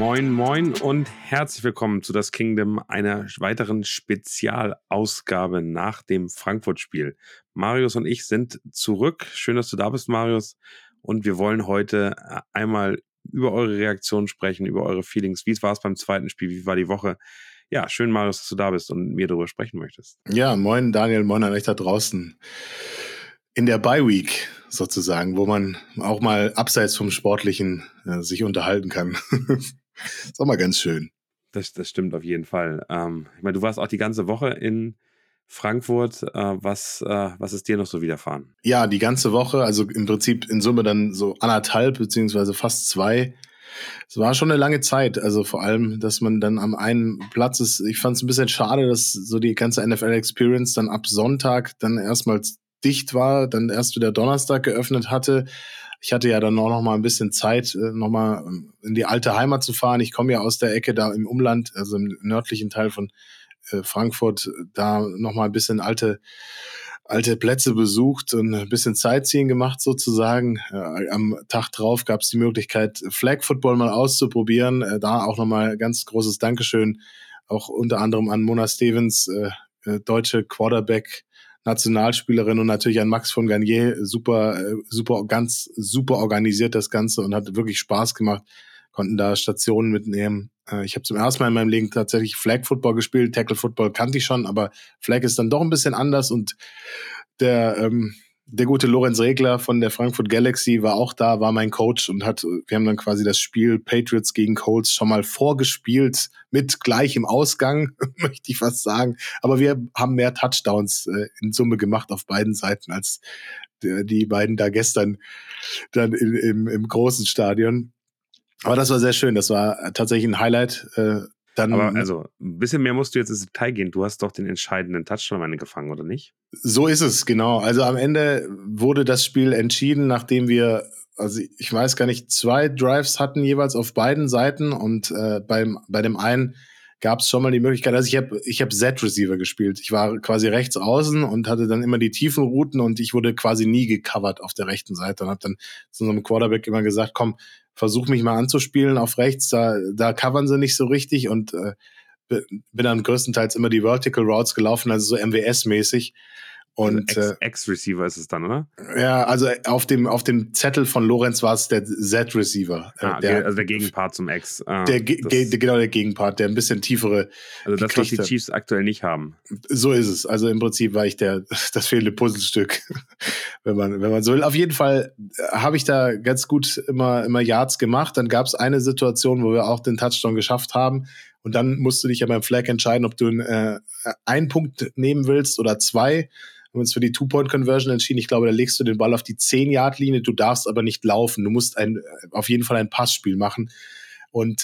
Moin, moin und herzlich willkommen zu Das Kingdom, einer weiteren Spezialausgabe nach dem Frankfurt-Spiel. Marius und ich sind zurück. Schön, dass du da bist, Marius. Und wir wollen heute einmal über eure Reaktionen sprechen, über eure Feelings. Wie war es beim zweiten Spiel? Wie war die Woche? Ja, schön, Marius, dass du da bist und mit mir darüber sprechen möchtest. Ja, moin Daniel, moin an euch da draußen. In der Bye-Week sozusagen, wo man auch mal abseits vom Sportlichen sich unterhalten kann. Ist auch mal ganz schön. Das stimmt auf jeden Fall. Ich meine, du warst auch die ganze Woche in Frankfurt. Was ist dir noch so widerfahren? Ja, die ganze Woche, also im Prinzip in Summe dann so 1,5 beziehungsweise fast 2. Es war schon eine lange Zeit, also vor allem, dass man dann am einen Platz ist. Ich fand es ein bisschen schade, dass so die ganze NFL-Experience dann ab Sonntag dann erstmals dicht war, dann erst wieder Donnerstag geöffnet hatte. Ich hatte ja dann auch noch mal ein bisschen Zeit, noch mal in die alte Heimat zu fahren. Ich komme ja aus der Ecke da im Umland, also im nördlichen Teil von Frankfurt, da noch mal ein bisschen alte Plätze besucht und ein bisschen Sightseeing gemacht sozusagen. Am Tag drauf gab es die Möglichkeit, Flag Football mal auszuprobieren. Da auch nochmal ganz großes Dankeschön, auch unter anderem an Mona Stevens, deutsche Quarterback, Nationalspielerin, und natürlich an Max von Garnier. Ganz super organisiert das Ganze und hat wirklich Spaß gemacht. Konnten da Stationen mitnehmen. Ich habe zum ersten Mal in meinem Leben tatsächlich Flag Football gespielt. Tackle Football kannte ich schon, aber Flag ist dann doch ein bisschen anders. Und der gute Lorenz Regler von der Frankfurt Galaxy war auch da, war mein Coach und wir haben dann quasi das Spiel Patriots gegen Colts schon mal vorgespielt mit gleichem Ausgang, möchte ich fast sagen. Aber wir haben mehr Touchdowns in Summe gemacht auf beiden Seiten als die beiden da gestern dann im großen Stadion. Aber das war sehr schön. Das war tatsächlich ein Highlight. Aber also ein bisschen mehr musst du jetzt ins Detail gehen. Du hast doch den entscheidenden Touchdown am Ende gefangen, oder nicht? So ist es, genau. Also am Ende wurde das Spiel entschieden, nachdem wir, also ich weiß gar nicht, 2 Drives hatten jeweils auf beiden Seiten, und bei dem einen gab es schon mal die Möglichkeit, also ich hab Z-Receiver gespielt. Ich war quasi rechts außen und hatte dann immer die tiefen Routen, und ich wurde quasi nie gecovert auf der rechten Seite, und habe dann zu unserem Quarterback immer gesagt, komm, versuch mich mal anzuspielen auf rechts, da covern sie nicht so richtig, und bin dann größtenteils immer die Vertical Routes gelaufen, also so MWS-mäßig. Und also Ex-Receiver ist es dann, oder? Ja, also auf dem Zettel von Lorenz war es der Z-Receiver. Also der Gegenpart zum Ex. Genau, der Gegenpart, der ein bisschen tiefere. Also das, was die Chiefs aktuell nicht haben. So ist es. Also im Prinzip war ich das fehlende Puzzlestück, wenn man so will. Auf jeden Fall habe ich da ganz gut immer Yards gemacht. Dann gab es eine Situation, wo wir auch den Touchdown geschafft haben. Und dann musst du dich ja beim Flag entscheiden, ob du einen Punkt nehmen willst oder 2. Wir haben uns für die Two-Point-Conversion entschieden. Ich glaube, da legst du den Ball auf die 10-Yard-Linie. Du darfst aber nicht laufen. Du musst auf jeden Fall ein Passspiel machen. Und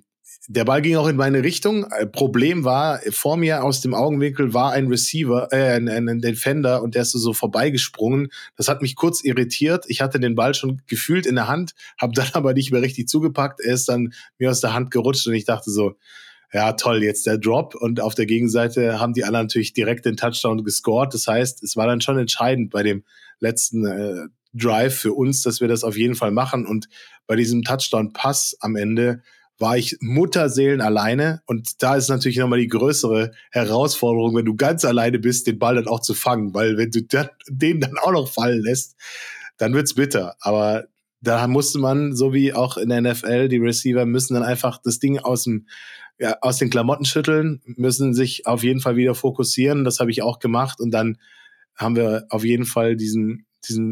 der Ball ging auch in meine Richtung. Problem war, vor mir aus dem Augenwinkel war ein Receiver, ein Defender, und der ist so vorbeigesprungen. Das hat mich kurz irritiert. Ich hatte den Ball schon gefühlt in der Hand, habe dann aber nicht mehr richtig zugepackt. Er ist dann mir aus der Hand gerutscht, und ich dachte so, ja toll, jetzt der Drop. Und auf der Gegenseite haben die alle natürlich direkt den Touchdown gescored. Das heißt, es war dann schon entscheidend bei dem letzten Drive für uns, dass wir das auf jeden Fall machen. Und bei diesem Touchdown-Pass am Ende war ich Mutterseelen alleine. Und da ist natürlich nochmal die größere Herausforderung, wenn du ganz alleine bist, den Ball dann auch zu fangen. Weil wenn du den dann auch noch fallen lässt, dann wird's bitter. Aber da musste man, so wie auch in der NFL, die Receiver müssen dann einfach das Ding aus den Klamotten schütteln, müssen sich auf jeden Fall wieder fokussieren. Das habe ich auch gemacht. Und dann haben wir auf jeden Fall diesen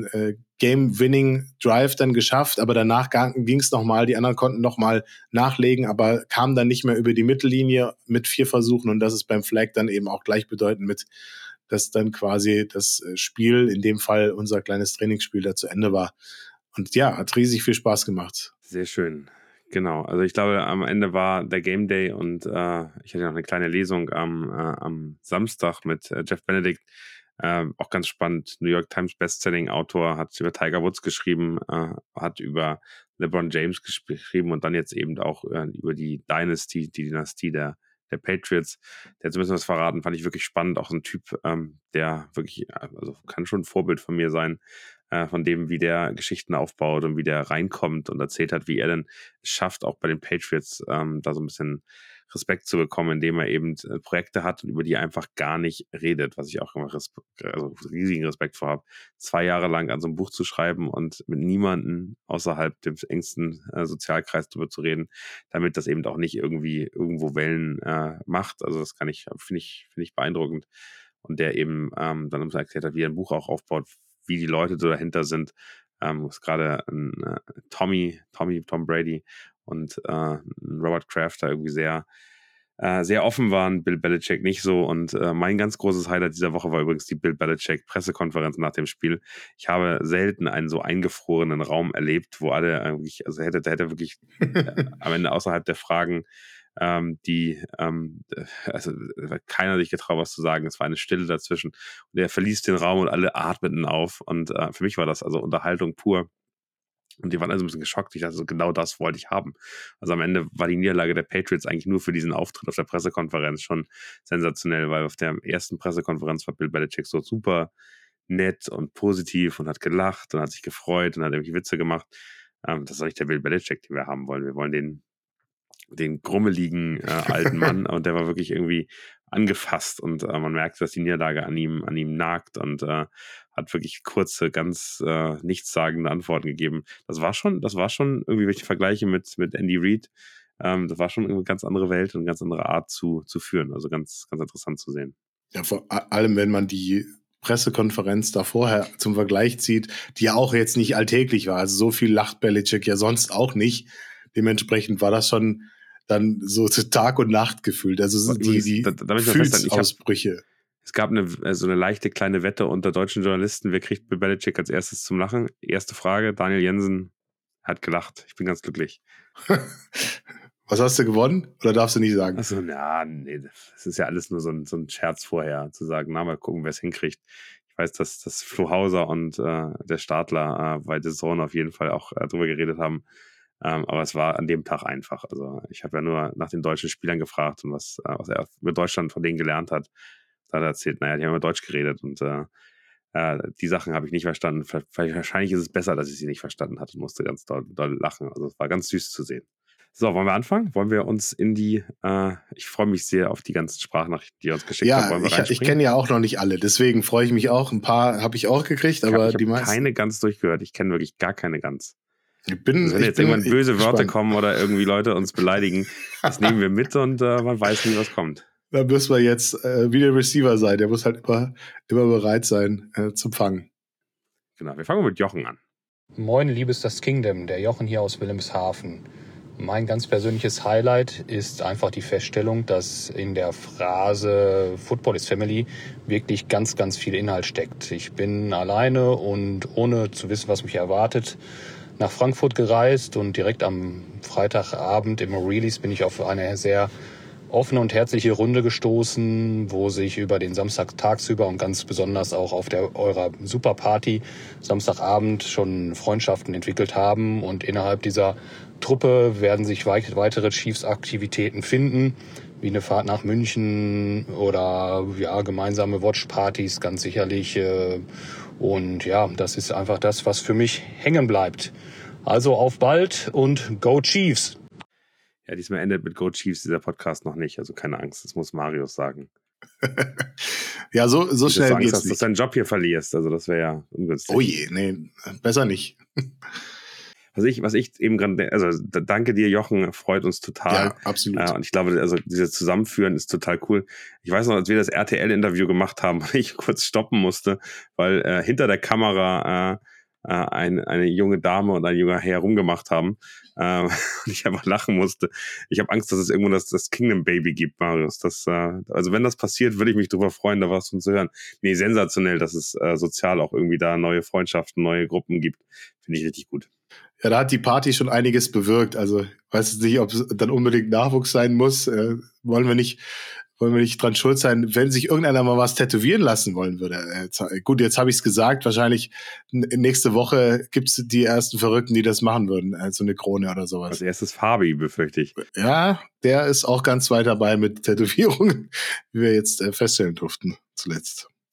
Game-Winning-Drive dann geschafft. Aber danach ging es nochmal. Die anderen konnten nochmal nachlegen, aber kamen dann nicht mehr über die Mittellinie mit 4 Versuchen. Und das ist beim Flag dann eben auch gleichbedeutend mit, dass dann quasi das Spiel, in dem Fall unser kleines Trainingsspiel, da zu Ende war. Und ja, hat riesig viel Spaß gemacht. Sehr schön. Genau, also ich glaube, am Ende war der Game Day, und ich hatte noch eine kleine Lesung am Samstag mit Jeff Benedict. Auch ganz spannend. New York Times Bestselling-Autor, hat über Tiger Woods geschrieben, hat über LeBron James geschrieben und dann jetzt eben auch über die Dynastie der Patriots. Der hat zumindest was verraten, fand ich wirklich spannend. Auch so ein Typ, der wirklich, also kann schon ein Vorbild von mir sein. von dem, wie der Geschichten aufbaut und wie der reinkommt und erzählt hat, wie er denn es schafft, auch bei den Patriots da so ein bisschen Respekt zu bekommen, indem er eben Projekte hat und über die einfach gar nicht redet, was ich auch immer also riesigen Respekt vor habe. 2 Jahre lang an so einem Buch zu schreiben und mit niemandem außerhalb des engsten Sozialkreis darüber zu reden, damit das eben auch nicht irgendwie irgendwo Wellen macht. Also das finde ich beeindruckend. Und der eben dann erklärt hat, wie er ein Buch auch aufbaut, wie die Leute so dahinter sind. Ist gerade Tom Brady und Robert Kraft da irgendwie sehr offen waren, Bill Belichick nicht so. Und mein ganz großes Highlight dieser Woche war übrigens die Bill Belichick-Pressekonferenz nach dem Spiel. Ich habe selten einen so eingefrorenen Raum erlebt, wo alle eigentlich, also da hätte wirklich am Ende außerhalb der Fragen also keiner sich getraut, was zu sagen. Es war eine Stille dazwischen. Und er verließ den Raum und alle atmeten auf. Und für mich war das also Unterhaltung pur. Und die waren also ein bisschen geschockt. Ich dachte, so genau das wollte ich haben. Also am Ende war die Niederlage der Patriots eigentlich nur für diesen Auftritt auf der Pressekonferenz schon sensationell, weil auf der ersten Pressekonferenz war Bill Belichick so super nett und positiv und hat gelacht und hat sich gefreut und hat irgendwelche Witze gemacht. Das ist doch nicht der Bill Belichick, den wir haben wollen. Wir wollen den grummeligen alten Mann und der war wirklich irgendwie angefasst und man merkte, dass die Niederlage an ihm nagt und hat wirklich kurze, ganz nichtssagende Antworten gegeben. Das war schon irgendwie, wenn ich vergleiche mit Andy Reid, das war schon eine ganz andere Welt und eine ganz andere Art zu führen. Also ganz, ganz interessant zu sehen. Ja, vor allem, wenn man die Pressekonferenz da vorher zum Vergleich zieht, die ja auch jetzt nicht alltäglich war. Also so viel lacht Belichick ja sonst auch nicht. Dementsprechend war das schon dann so Tag und Nacht gefühlt. Also die Gefühlsausbrüche. Es gab so eine leichte kleine Wette unter deutschen Journalisten. Wer kriegt Bill Belichick als erstes zum Lachen? Erste Frage, Daniel Jensen hat gelacht. Ich bin ganz glücklich. Was hast du gewonnen? Oder darfst du nicht sagen? Achso, nee, das ist ja alles nur so ein Scherz vorher, zu sagen, mal gucken, wer es hinkriegt. Ich weiß, dass Flo Hauser und der Stadler bei The Zone auf jeden Fall auch drüber geredet haben. Aber es war an dem Tag einfach. Also ich habe ja nur nach den deutschen Spielern gefragt und was er über Deutschland von denen gelernt hat. Da hat er erzählt, die haben immer Deutsch geredet und die Sachen habe ich nicht verstanden. Wahrscheinlich ist es besser, dass ich sie nicht verstanden hatte und musste ganz doll lachen. Also es war ganz süß zu sehen. So, wollen wir anfangen? Wollen wir uns ich freue mich sehr auf die ganzen Sprachnachrichten, die ihr uns geschickt habt. Wollen wir ich kenne ja auch noch nicht alle, deswegen freue ich mich auch. Ein paar habe ich auch gekriegt, aber die meisten. Ich habe keine ganz durchgehört. Ich kenne wirklich gar keine ganz. Wenn jetzt irgendwann böse Wörter kommen oder irgendwie Leute uns beleidigen, das nehmen wir mit und man weiß nie, was kommt. Da müssen wir jetzt wie der Receiver sein. Der muss halt immer bereit sein zum Fangen. Genau, wir fangen mit Jochen an. Moin, liebes das Kingdom, der Jochen hier aus Wilhelmshaven. Mein ganz persönliches Highlight ist einfach die Feststellung, dass in der Phrase Football is Family wirklich ganz, ganz viel Inhalt steckt. Ich bin alleine und ohne zu wissen, was mich erwartet, nach Frankfurt gereist und direkt am Freitagabend im O'Reillys bin ich auf eine sehr offene und herzliche Runde gestoßen, wo sich über den Samstag tagsüber und ganz besonders auch auf eurer Superparty Samstagabend schon Freundschaften entwickelt haben. Und innerhalb dieser Truppe werden sich weitere Chiefs-Aktivitäten finden, wie eine Fahrt nach München oder gemeinsame Watchpartys ganz sicherlich. Und ja, das ist einfach das, was für mich hängen bleibt. Also auf bald und Go Chiefs! Ja, diesmal endet mit Go Chiefs dieser Podcast noch nicht, also keine Angst, das muss Marius sagen. Ja, so schnell geht's nicht. Dass du deinen Job hier verlierst, also das wäre ja ungünstig. Oh je, nee, besser nicht. Was ich eben gerade, also danke dir, Jochen, freut uns total. Ja, absolut. Und ich glaube, also dieses Zusammenführen ist total cool. Ich weiß noch, als wir das RTL-Interview gemacht haben, ich kurz stoppen musste, weil hinter der Kamera eine junge Dame und ein junger Herr rumgemacht haben und ich einfach lachen musste. Ich habe Angst, dass es irgendwo das Kingdom Baby gibt, Marius. Also wenn das passiert, würde ich mich darüber freuen, da was von zu hören. Nee, sensationell, dass es sozial auch irgendwie da neue Freundschaften, neue Gruppen gibt. Finde ich richtig gut. Ja, da hat die Party schon einiges bewirkt. Also ich weiß jetzt nicht, ob es dann unbedingt Nachwuchs sein muss. Wollen wir nicht dran schuld sein, wenn sich irgendeiner mal was tätowieren lassen wollen würde. Gut, jetzt habe ich es gesagt. Wahrscheinlich nächste Woche gibt's die ersten Verrückten, die das machen würden. So eine Krone oder sowas. Als erstes Fabi, befürchte ich. Ja, der ist auch ganz weit dabei mit Tätowierungen, wie wir jetzt feststellen durften zuletzt.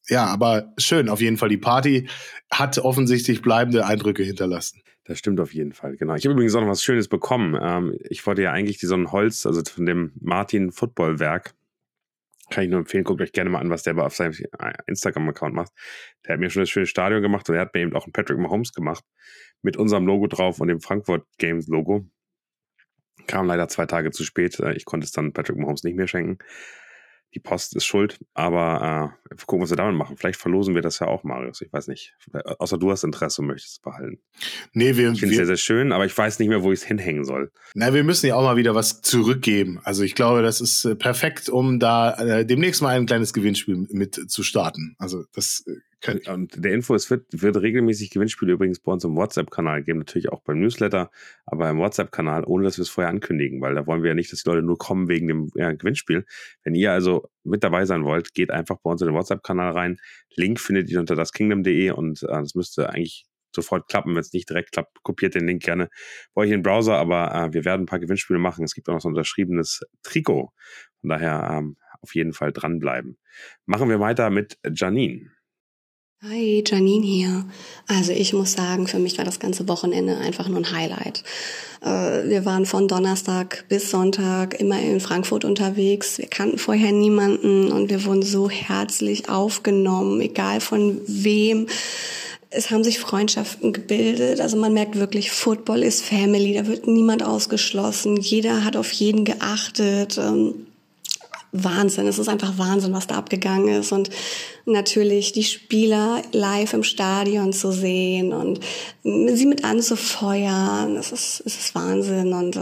Ja, aber schön, auf jeden Fall. Die Party hat offensichtlich bleibende Eindrücke hinterlassen. Das stimmt auf jeden Fall, genau. Ich habe übrigens auch noch was Schönes bekommen. Ich wollte ja eigentlich so ein Holz, also von dem Martin Football Werk, kann ich nur empfehlen, guckt euch gerne mal an, was der auf seinem Instagram-Account macht. Der hat mir schon das schöne Stadion gemacht und er hat mir eben auch einen Patrick Mahomes gemacht mit unserem Logo drauf und dem Frankfurt Games Logo. Kam leider 2 Tage zu spät. Ich konnte es dann Patrick Mahomes nicht mehr schenken. Die Post ist schuld, aber gucken, was wir damit machen. Vielleicht verlosen wir das ja auch, Marius. Ich weiß nicht. Außer du hast Interesse und möchtest es behalten. Nee, ich finde es sehr, sehr schön, aber ich weiß nicht mehr, wo ich es hinhängen soll. Na, wir müssen ja auch mal wieder was zurückgeben. Also ich glaube, das ist perfekt, um da demnächst mal ein kleines Gewinnspiel mit zu starten. Also das und der Info, es wird regelmäßig Gewinnspiele übrigens bei uns im WhatsApp-Kanal geben, natürlich auch beim Newsletter, aber im WhatsApp-Kanal, ohne dass wir es vorher ankündigen, weil da wollen wir ja nicht, dass die Leute nur kommen wegen dem Gewinnspiel. Wenn ihr also mit dabei sein wollt, geht einfach bei uns in den WhatsApp-Kanal rein. Link findet ihr unter daskingdom.de und das müsste eigentlich sofort klappen. Wenn es nicht direkt klappt, kopiert den Link gerne bei euch in den Browser, aber wir werden ein paar Gewinnspiele machen. Es gibt auch noch so ein unterschriebenes Trikot. Von daher auf jeden Fall dranbleiben. Machen wir weiter mit Janine. Hi, Janine hier. Also ich muss sagen, für mich war das ganze Wochenende einfach nur ein Highlight. Wir waren von Donnerstag bis Sonntag immer in Frankfurt unterwegs. Wir kannten vorher niemanden und wir wurden so herzlich aufgenommen, egal von wem. Es haben sich Freundschaften gebildet. Also man merkt wirklich, Football ist Family. Da wird niemand ausgeschlossen. Jeder hat auf jeden geachtet. Wahnsinn, es ist einfach Wahnsinn, was da abgegangen ist und natürlich die Spieler live im Stadion zu sehen und sie mit anzufeuern, es ist Wahnsinn und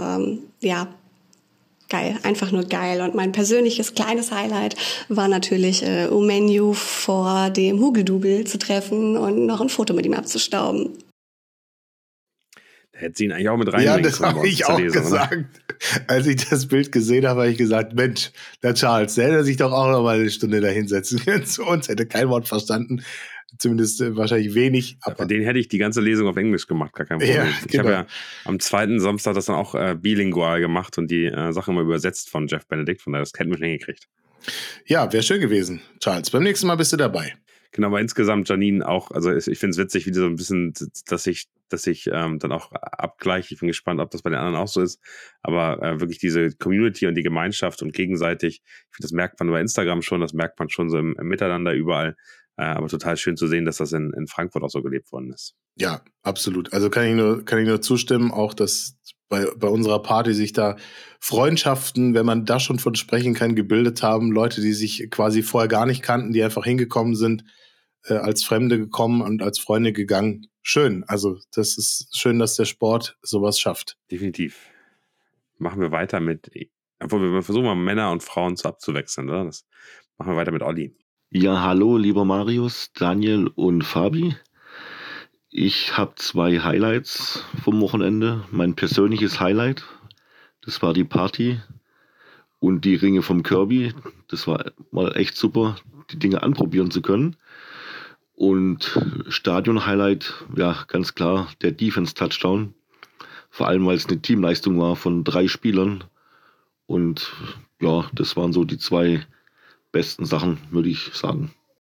geil, einfach nur geil. Und mein persönliches kleines Highlight war natürlich Omeniu vor dem Hugeldubel zu treffen und noch ein Foto mit ihm abzustauben. Da hätte sie ihn eigentlich auch mit reinbringen können. Ja, das habe ich auch gesagt. Oder? Als ich das Bild gesehen habe, habe ich gesagt, Mensch, der Charles, der hätte sich doch auch noch mal eine Stunde da hinsetzen können zu uns, hätte kein Wort verstanden. Zumindest wahrscheinlich wenig. Aber für den hätte ich die ganze Lesung auf Englisch gemacht, gar kein Problem. Ja, genau. Ich habe ja am 2. Samstag das dann auch bilingual gemacht und die Sachen mal übersetzt von Jeff Benedict, von daher das hätten wir schon hingekriegt. Ja, wäre schön gewesen, Charles. Beim nächsten Mal bist du dabei. Genau, aber insgesamt Janine auch, also ich finde es witzig, wie so ein bisschen, dass ich dann auch abgleiche. Ich bin gespannt, ob das bei den anderen auch so ist. Aber wirklich diese Community und die Gemeinschaft und gegenseitig, ich finde, das merkt man über Instagram schon, das merkt man schon so im Miteinander überall. Aber total schön zu sehen, dass das in Frankfurt auch so gelebt worden ist. Ja, absolut. Also kann ich nur zustimmen, auch dass bei unserer Party sich da Freundschaften, wenn man da schon von sprechen kann, gebildet haben. Leute, die sich quasi vorher gar nicht kannten, die einfach hingekommen sind, als Fremde gekommen und als Freunde gegangen. Schön. Also das ist schön, dass der Sport sowas schafft. Definitiv. Machen wir weiter mit, obwohl wir versuchen mal Männer und Frauen abzuwechseln, oder? Das machen wir weiter mit Olli. Ja, hallo, lieber Marius, Daniel und Fabi. Ich habe 2 Highlights vom Wochenende. Mein persönliches Highlight, das war die Party und die Ringe vom Kirby. Das war mal echt super, die Dinge anprobieren zu können. Und Stadion-Highlight, ja, ganz klar, der Defense-Touchdown. Vor allem, weil es eine Teamleistung war von 3 Spielern. Und ja, das waren so die 2 besten Sachen, würde ich sagen.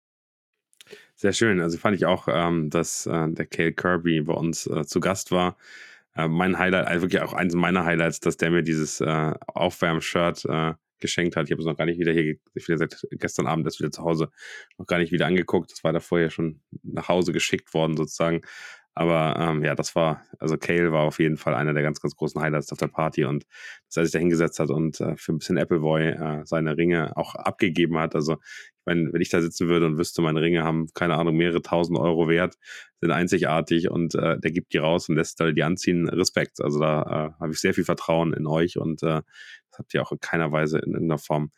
Sehr schön. Also fand ich auch, dass der Cale Kirby bei uns zu Gast war. Mein Highlight, also wirklich auch eines meiner Highlights, dass der mir dieses Aufwärm-Shirt geschenkt hat. Ich habe es noch gar nicht wieder seit gestern Abend erst wieder zu Hause noch gar nicht wieder angeguckt. Das war da vorher schon nach Hause geschickt worden sozusagen. Aber ja, das war, also Cale war auf jeden Fall einer der ganz, ganz großen Highlights auf der Party und dass er sich da hingesetzt hat und für ein bisschen Appleboy seine Ringe auch abgegeben hat. Also ich meine, wenn ich da sitzen würde und wüsste, meine Ringe haben, keine Ahnung, mehrere tausend Euro wert, sind einzigartig und der gibt die raus und lässt die anziehen, Respekt. Also da habe ich sehr viel Vertrauen in euch und das habt ihr auch in keiner Weise in irgendeiner Form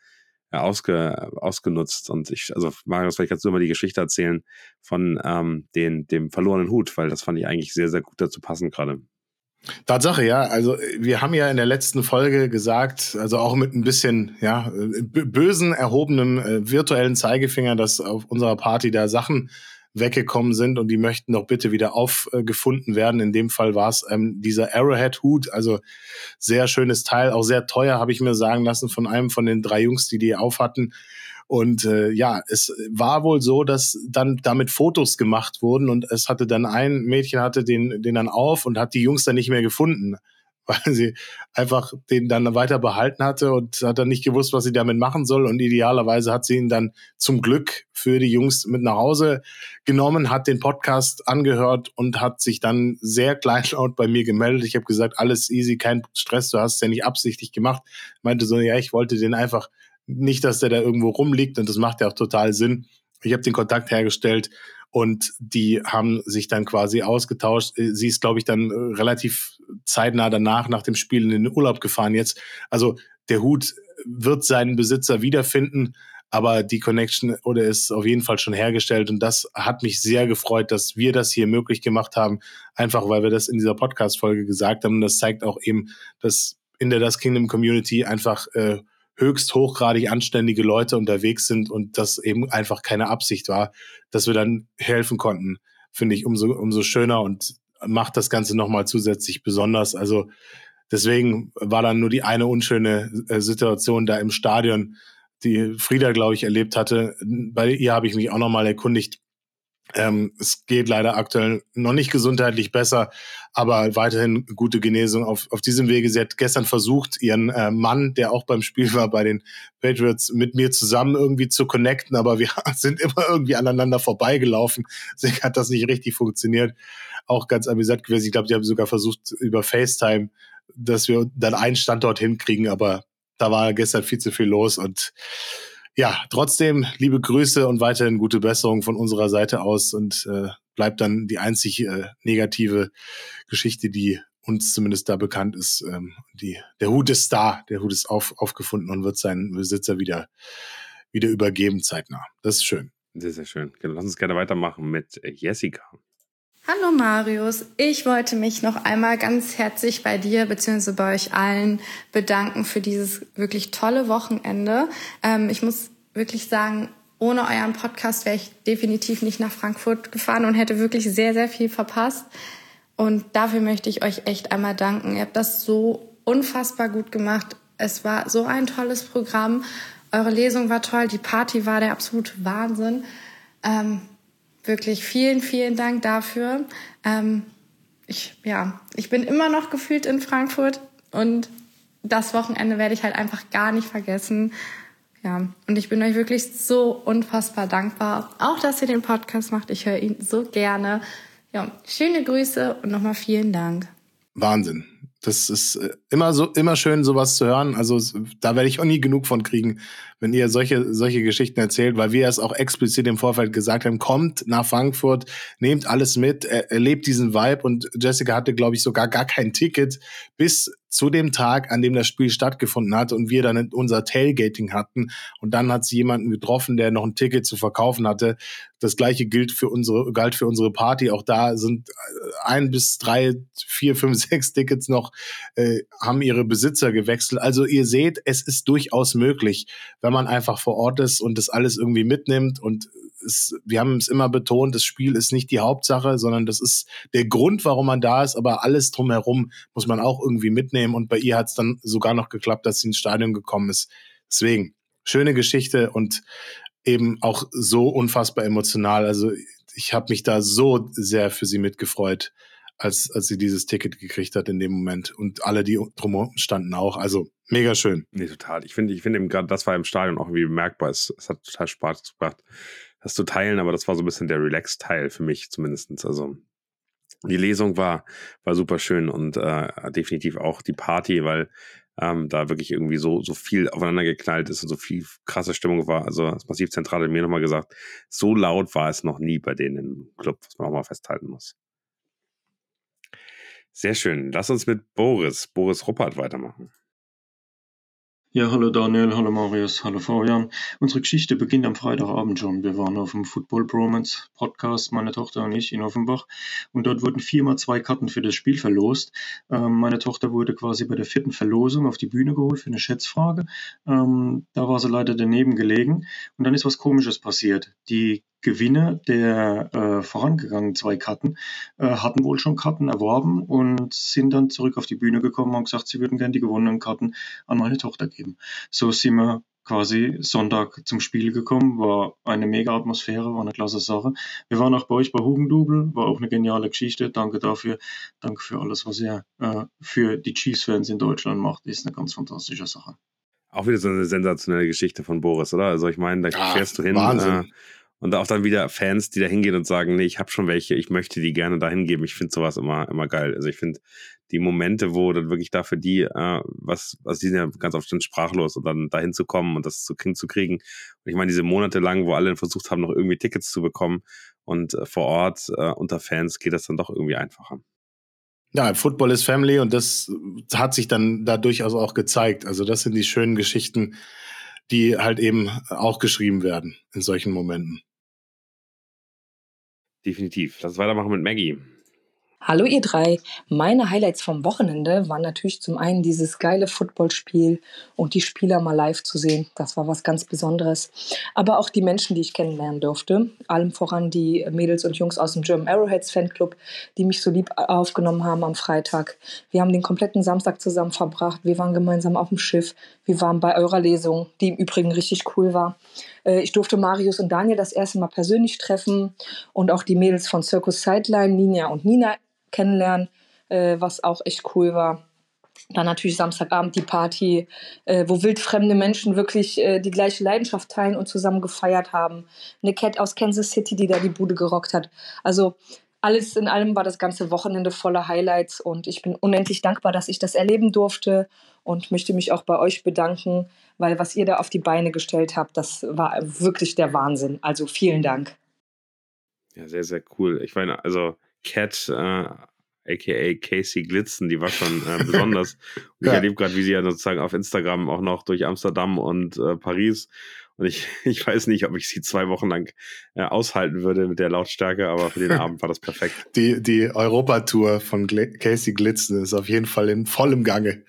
ausgenutzt. Und also Marius, vielleicht kannst du mal die Geschichte erzählen von dem verlorenen Hut, weil das fand ich eigentlich sehr, sehr gut dazu passend gerade. Tatsache, ja. Also wir haben ja in der letzten Folge gesagt, also auch mit ein bisschen bösen, erhobenem virtuellen Zeigefinger, dass auf unserer Party da Sachen weggekommen sind und die möchten doch bitte wieder aufgefunden werden. In dem Fall war es dieser Arrowhead-Hut, also sehr schönes Teil, auch sehr teuer, habe ich mir sagen lassen von einem von den 3 Jungs, die auf hatten. Und es war wohl so, dass dann damit Fotos gemacht wurden und es hatte dann ein Mädchen hatte den dann auf und hat die Jungs dann nicht mehr gefunden, weil sie einfach den dann weiter behalten hatte und hat dann nicht gewusst, was sie damit machen soll. Und idealerweise hat sie ihn dann zum Glück für die Jungs mit nach Hause genommen, hat den Podcast angehört und hat sich dann sehr kleinlaut bei mir gemeldet. Ich habe gesagt, alles easy, kein Stress, du hast es ja nicht absichtlich gemacht. Meinte so, ja, ich wollte den einfach nicht, dass der da irgendwo rumliegt und das macht ja auch total Sinn. Ich habe den Kontakt hergestellt und die haben sich dann quasi ausgetauscht. Sie ist, glaube ich, dann relativ zeitnah danach nach dem Spiel in den Urlaub gefahren jetzt. Also der Hut wird seinen Besitzer wiederfinden, aber die Connection ist auf jeden Fall schon hergestellt. Und das hat mich sehr gefreut, dass wir das hier möglich gemacht haben, einfach weil wir das in dieser Podcast-Folge gesagt haben. Und das zeigt auch eben, dass in der Das Kingdom Community einfach höchst hochgradig anständige Leute unterwegs sind und das eben einfach keine Absicht war, dass wir dann helfen konnten, finde ich umso schöner und macht das Ganze nochmal zusätzlich besonders. Also deswegen war dann nur die eine unschöne Situation da im Stadion, die Frieda, glaube ich, erlebt hatte. Bei ihr habe ich mich auch nochmal erkundigt. Es geht leider aktuell noch nicht gesundheitlich besser, aber weiterhin gute Genesung auf diesem Wege. Sie hat gestern versucht, ihren Mann, der auch beim Spiel war bei den Patriots, mit mir zusammen irgendwie zu connecten, aber wir sind immer irgendwie aneinander vorbeigelaufen. Deswegen hat das nicht richtig funktioniert. Auch ganz amüsant gewesen. Ich glaube, die haben sogar versucht über FaceTime, dass wir dann einen Standort hinkriegen, aber da war gestern viel zu viel los und ja, trotzdem liebe Grüße und weiterhin gute Besserung von unserer Seite aus und bleibt dann die einzig negative Geschichte, die uns zumindest da bekannt ist. Der Hut ist da, der Hut ist aufgefunden und wird seinen Besitzer wieder übergeben zeitnah. Das ist schön. Sehr, sehr schön. Lass uns gerne weitermachen mit Jessica. Hallo Marius, ich wollte mich noch einmal ganz herzlich bei dir bzw. bei euch allen bedanken für dieses wirklich tolle Wochenende. Ich muss wirklich sagen, ohne euren Podcast wäre ich definitiv nicht nach Frankfurt gefahren und hätte wirklich sehr, sehr viel verpasst. Und dafür möchte ich euch echt einmal danken. Ihr habt das so unfassbar gut gemacht. Es war so ein tolles Programm. Eure Lesung war toll, die Party war der absolute Wahnsinn. Wirklich vielen, vielen Dank dafür. Ich bin immer noch gefühlt in Frankfurt und das Wochenende werde ich halt einfach gar nicht vergessen. Ja, und ich bin euch wirklich so unfassbar dankbar. Auch, dass ihr den Podcast macht. Ich höre ihn so gerne. Ja, schöne Grüße und nochmal vielen Dank. Wahnsinn. Das ist immer schön, sowas zu hören. Also da werde ich auch nie genug von kriegen, wenn ihr solche Geschichten erzählt, weil wir es auch explizit im Vorfeld gesagt haben, kommt nach Frankfurt, nehmt alles mit, erlebt diesen Vibe. Und Jessica hatte, glaube ich, sogar gar kein Ticket bis zu dem Tag, an dem das Spiel stattgefunden hat und wir dann unser Tailgating hatten. Und dann hat sie jemanden getroffen, der noch ein Ticket zu verkaufen hatte. Das Gleiche galt für unsere Party. Auch da sind 1 bis 3, 4, 5, 6 Tickets noch, haben ihre Besitzer gewechselt. Also ihr seht, es ist durchaus möglich, wenn man einfach vor Ort ist und das alles irgendwie mitnimmt. Und wir haben es immer betont, das Spiel ist nicht die Hauptsache, sondern das ist der Grund, warum man da ist. Aber alles drumherum muss man auch irgendwie mitnehmen. Und bei ihr hat es dann sogar noch geklappt, dass sie ins Stadion gekommen ist. Deswegen, schöne Geschichte und eben auch so unfassbar emotional. Also ich habe mich da so sehr für sie mitgefreut, als sie dieses Ticket gekriegt hat in dem Moment. Und alle, die drumherum standen auch. Also mega schön. Nee, total. Ich finde eben gerade, das war im Stadion auch irgendwie bemerkbar. Es hat total Spaß gebracht, das zu teilen, aber das war so ein bisschen der Relax-Teil für mich zumindest. Also die Lesung war super schön und definitiv auch die Party, weil da wirklich irgendwie so viel aufeinander geknallt ist und so viel krasse Stimmung war. Also das Massivzentrale hat mir nochmal gesagt, so laut war es noch nie bei denen im Club, was man auch mal festhalten muss. Sehr schön. Lass uns mit Boris Ruppert weitermachen. Ja, hallo Daniel, hallo Marius, hallo Fabian. Unsere Geschichte beginnt am Freitagabend schon. Wir waren auf dem Football Bromance Podcast, meine Tochter und ich, in Offenbach. Und dort wurden 4x2 Karten für das Spiel verlost. Meine Tochter wurde quasi bei der 4. Verlosung auf die Bühne geholt für eine Schätzfrage. Da war sie leider daneben gelegen. Und dann ist was Komisches passiert. Die Gewinner der vorangegangenen 2 Karten hatten wohl schon Karten erworben und sind dann zurück auf die Bühne gekommen und gesagt, sie würden gerne die gewonnenen Karten an meine Tochter geben. So sind wir quasi Sonntag zum Spiel gekommen, war eine mega Atmosphäre, war eine klasse Sache. Wir waren auch bei euch bei Hugendubel, war auch eine geniale Geschichte. Danke dafür, danke für alles, was ihr für die Chiefs-Fans in Deutschland macht, ist eine ganz fantastische Sache. Auch wieder so eine sensationelle Geschichte von Boris, oder? Also ich meine, da fährst du hin und auch dann wieder Fans, die da hingehen und sagen, nee, ich habe schon welche, ich möchte die gerne dahin geben. Ich finde sowas immer geil. Also ich finde die Momente, wo dann wirklich dafür die, die sind ja ganz oft schon sprachlos und dann dahin zu kommen und das hinzukriegen. Und ich meine, diese Monate lang, wo alle versucht haben, noch irgendwie Tickets zu bekommen und vor Ort unter Fans geht das dann doch irgendwie einfacher. Ja, Football is Family und das hat sich dann da durchaus auch gezeigt. Also das sind die schönen Geschichten, die halt eben auch geschrieben werden in solchen Momenten. Definitiv. Lass uns weitermachen mit Maggie. Hallo ihr drei. Meine Highlights vom Wochenende waren natürlich zum einen dieses geile Footballspiel und die Spieler mal live zu sehen. Das war was ganz Besonderes. Aber auch die Menschen, die ich kennenlernen durfte. Allem voran die Mädels und Jungs aus dem German Arrowheads Fanclub, die mich so lieb aufgenommen haben am Freitag. Wir haben den kompletten Samstag zusammen verbracht. Wir waren gemeinsam auf dem Schiff. Wir waren bei eurer Lesung, die im Übrigen richtig cool war. Ich durfte Marius und Daniel das erste Mal persönlich treffen und auch die Mädels von Circus Sideline, Ninja und Nina, kennenlernen, was auch echt cool war. Dann natürlich Samstagabend die Party, wo wildfremde Menschen wirklich die gleiche Leidenschaft teilen und zusammen gefeiert haben. Eine Cat aus Kansas City, die da die Bude gerockt hat. Also alles in allem war das ganze Wochenende voller Highlights und ich bin unendlich dankbar, dass ich das erleben durfte und möchte mich auch bei euch bedanken, weil was ihr da auf die Beine gestellt habt, das war wirklich der Wahnsinn. Also vielen Dank. Ja, sehr, sehr cool. Ich meine, also Cat, aka Casey Glitzen, die war schon besonders. Und ich erlebe gerade, wie sie ja sozusagen auf Instagram auch noch durch Amsterdam und Paris. Und ich weiß nicht, ob ich sie 2 Wochen lang aushalten würde mit der Lautstärke, aber für den Abend war das perfekt. Die Europatour von Casey Glitzen ist auf jeden Fall in vollem Gange.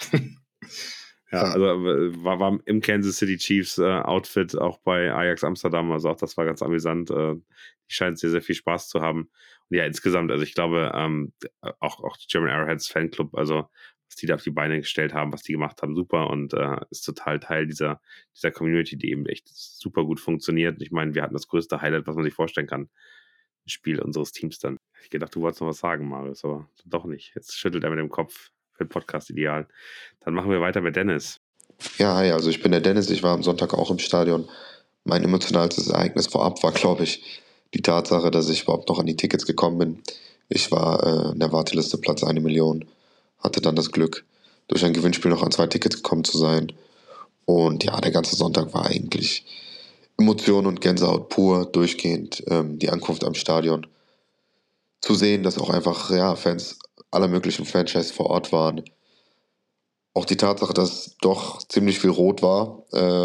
Ja, also war im Kansas City Chiefs Outfit auch bei Ajax Amsterdam, also auch das war ganz amüsant. Die scheint sehr, sehr viel Spaß zu haben. Und ja, insgesamt, also ich glaube, auch die German Arrowheads Fanclub, also was die da auf die Beine gestellt haben, was die gemacht haben, super und ist total Teil dieser Community, die eben echt super gut funktioniert. Ich meine, wir hatten das größte Highlight, was man sich vorstellen kann, ein Spiel unseres Teams dann. Ich gedacht, du wolltest noch was sagen, Marius, aber doch nicht. Jetzt schüttelt er mit dem Kopf. Für den Podcast ideal. Dann machen wir weiter mit Dennis. Ja, hi, also ich bin der Dennis, ich war am Sonntag auch im Stadion. Mein emotionalstes Ereignis vorab war, glaube ich, die Tatsache, dass ich überhaupt noch an die Tickets gekommen bin. Ich war in der Warteliste Platz 1 Million, hatte dann das Glück, durch ein Gewinnspiel noch an 2 Tickets gekommen zu sein. Und ja, der ganze Sonntag war eigentlich Emotion und Gänsehaut pur, durchgehend. Die Ankunft am Stadion. Zu sehen, dass auch einfach Fans aller möglichen Franchise vor Ort waren. Auch die Tatsache, dass doch ziemlich viel Rot war.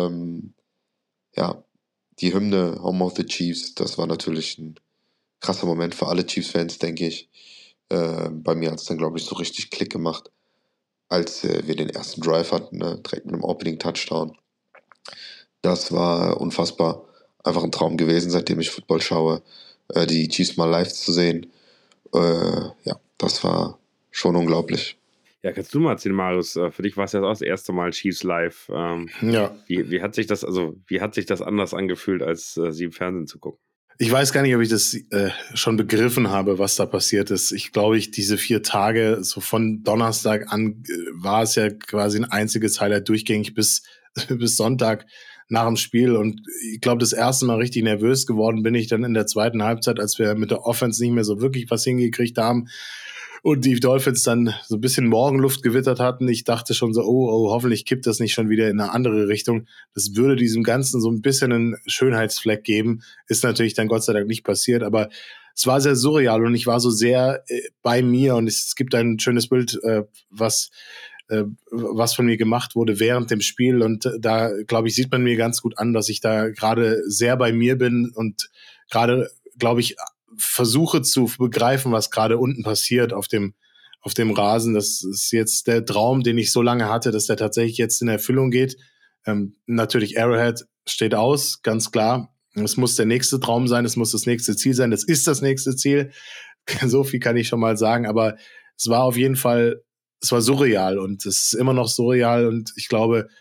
Die Hymne Home of the Chiefs, das war natürlich ein krasser Moment für alle Chiefs-Fans, denke ich. Bei mir hat es dann, glaube ich, so richtig Klick gemacht, als wir den ersten Drive hatten, direkt mit einem Opening-Touchdown. Das war unfassbar. Einfach ein Traum gewesen, seitdem ich Football schaue, die Chiefs mal live zu sehen. Das war schon unglaublich. Ja, kannst du mal erzählen, Marius, für dich war es ja auch das erste Mal Chiefs live. Wie hat sich das anders angefühlt, als sie im Fernsehen zu gucken? Ich weiß gar nicht, ob ich das schon begriffen habe, was da passiert ist. Ich glaube, diese 4 Tage, so von Donnerstag an, war es ja quasi ein einziges Highlight durchgängig bis Sonntag nach dem Spiel. Und ich glaube, das erste Mal richtig nervös geworden bin ich dann in der zweiten Halbzeit, als wir mit der Offense nicht mehr so wirklich was hingekriegt haben und die Dolphins dann so ein bisschen Morgenluft gewittert hatten. Ich dachte schon so, oh, hoffentlich kippt das nicht schon wieder in eine andere Richtung. Das würde diesem Ganzen so ein bisschen einen Schönheitsfleck geben. Ist natürlich dann Gott sei Dank nicht passiert, aber es war sehr surreal und ich war so sehr bei mir und es gibt ein schönes Bild, was von mir gemacht wurde während dem Spiel und da, glaube ich, sieht man mir ganz gut an, dass ich da gerade sehr bei mir bin und gerade, glaube ich, versuche zu begreifen, was gerade unten passiert auf dem Rasen. Das ist jetzt der Traum, den ich so lange hatte, dass der tatsächlich jetzt in Erfüllung geht. Natürlich Arrowhead steht aus, ganz klar. Es muss der nächste Traum sein, es muss das nächste Ziel sein. Das ist das nächste Ziel. So viel kann ich schon mal sagen, aber es war auf jeden Fall, es war surreal und es ist immer noch surreal und ich glaube,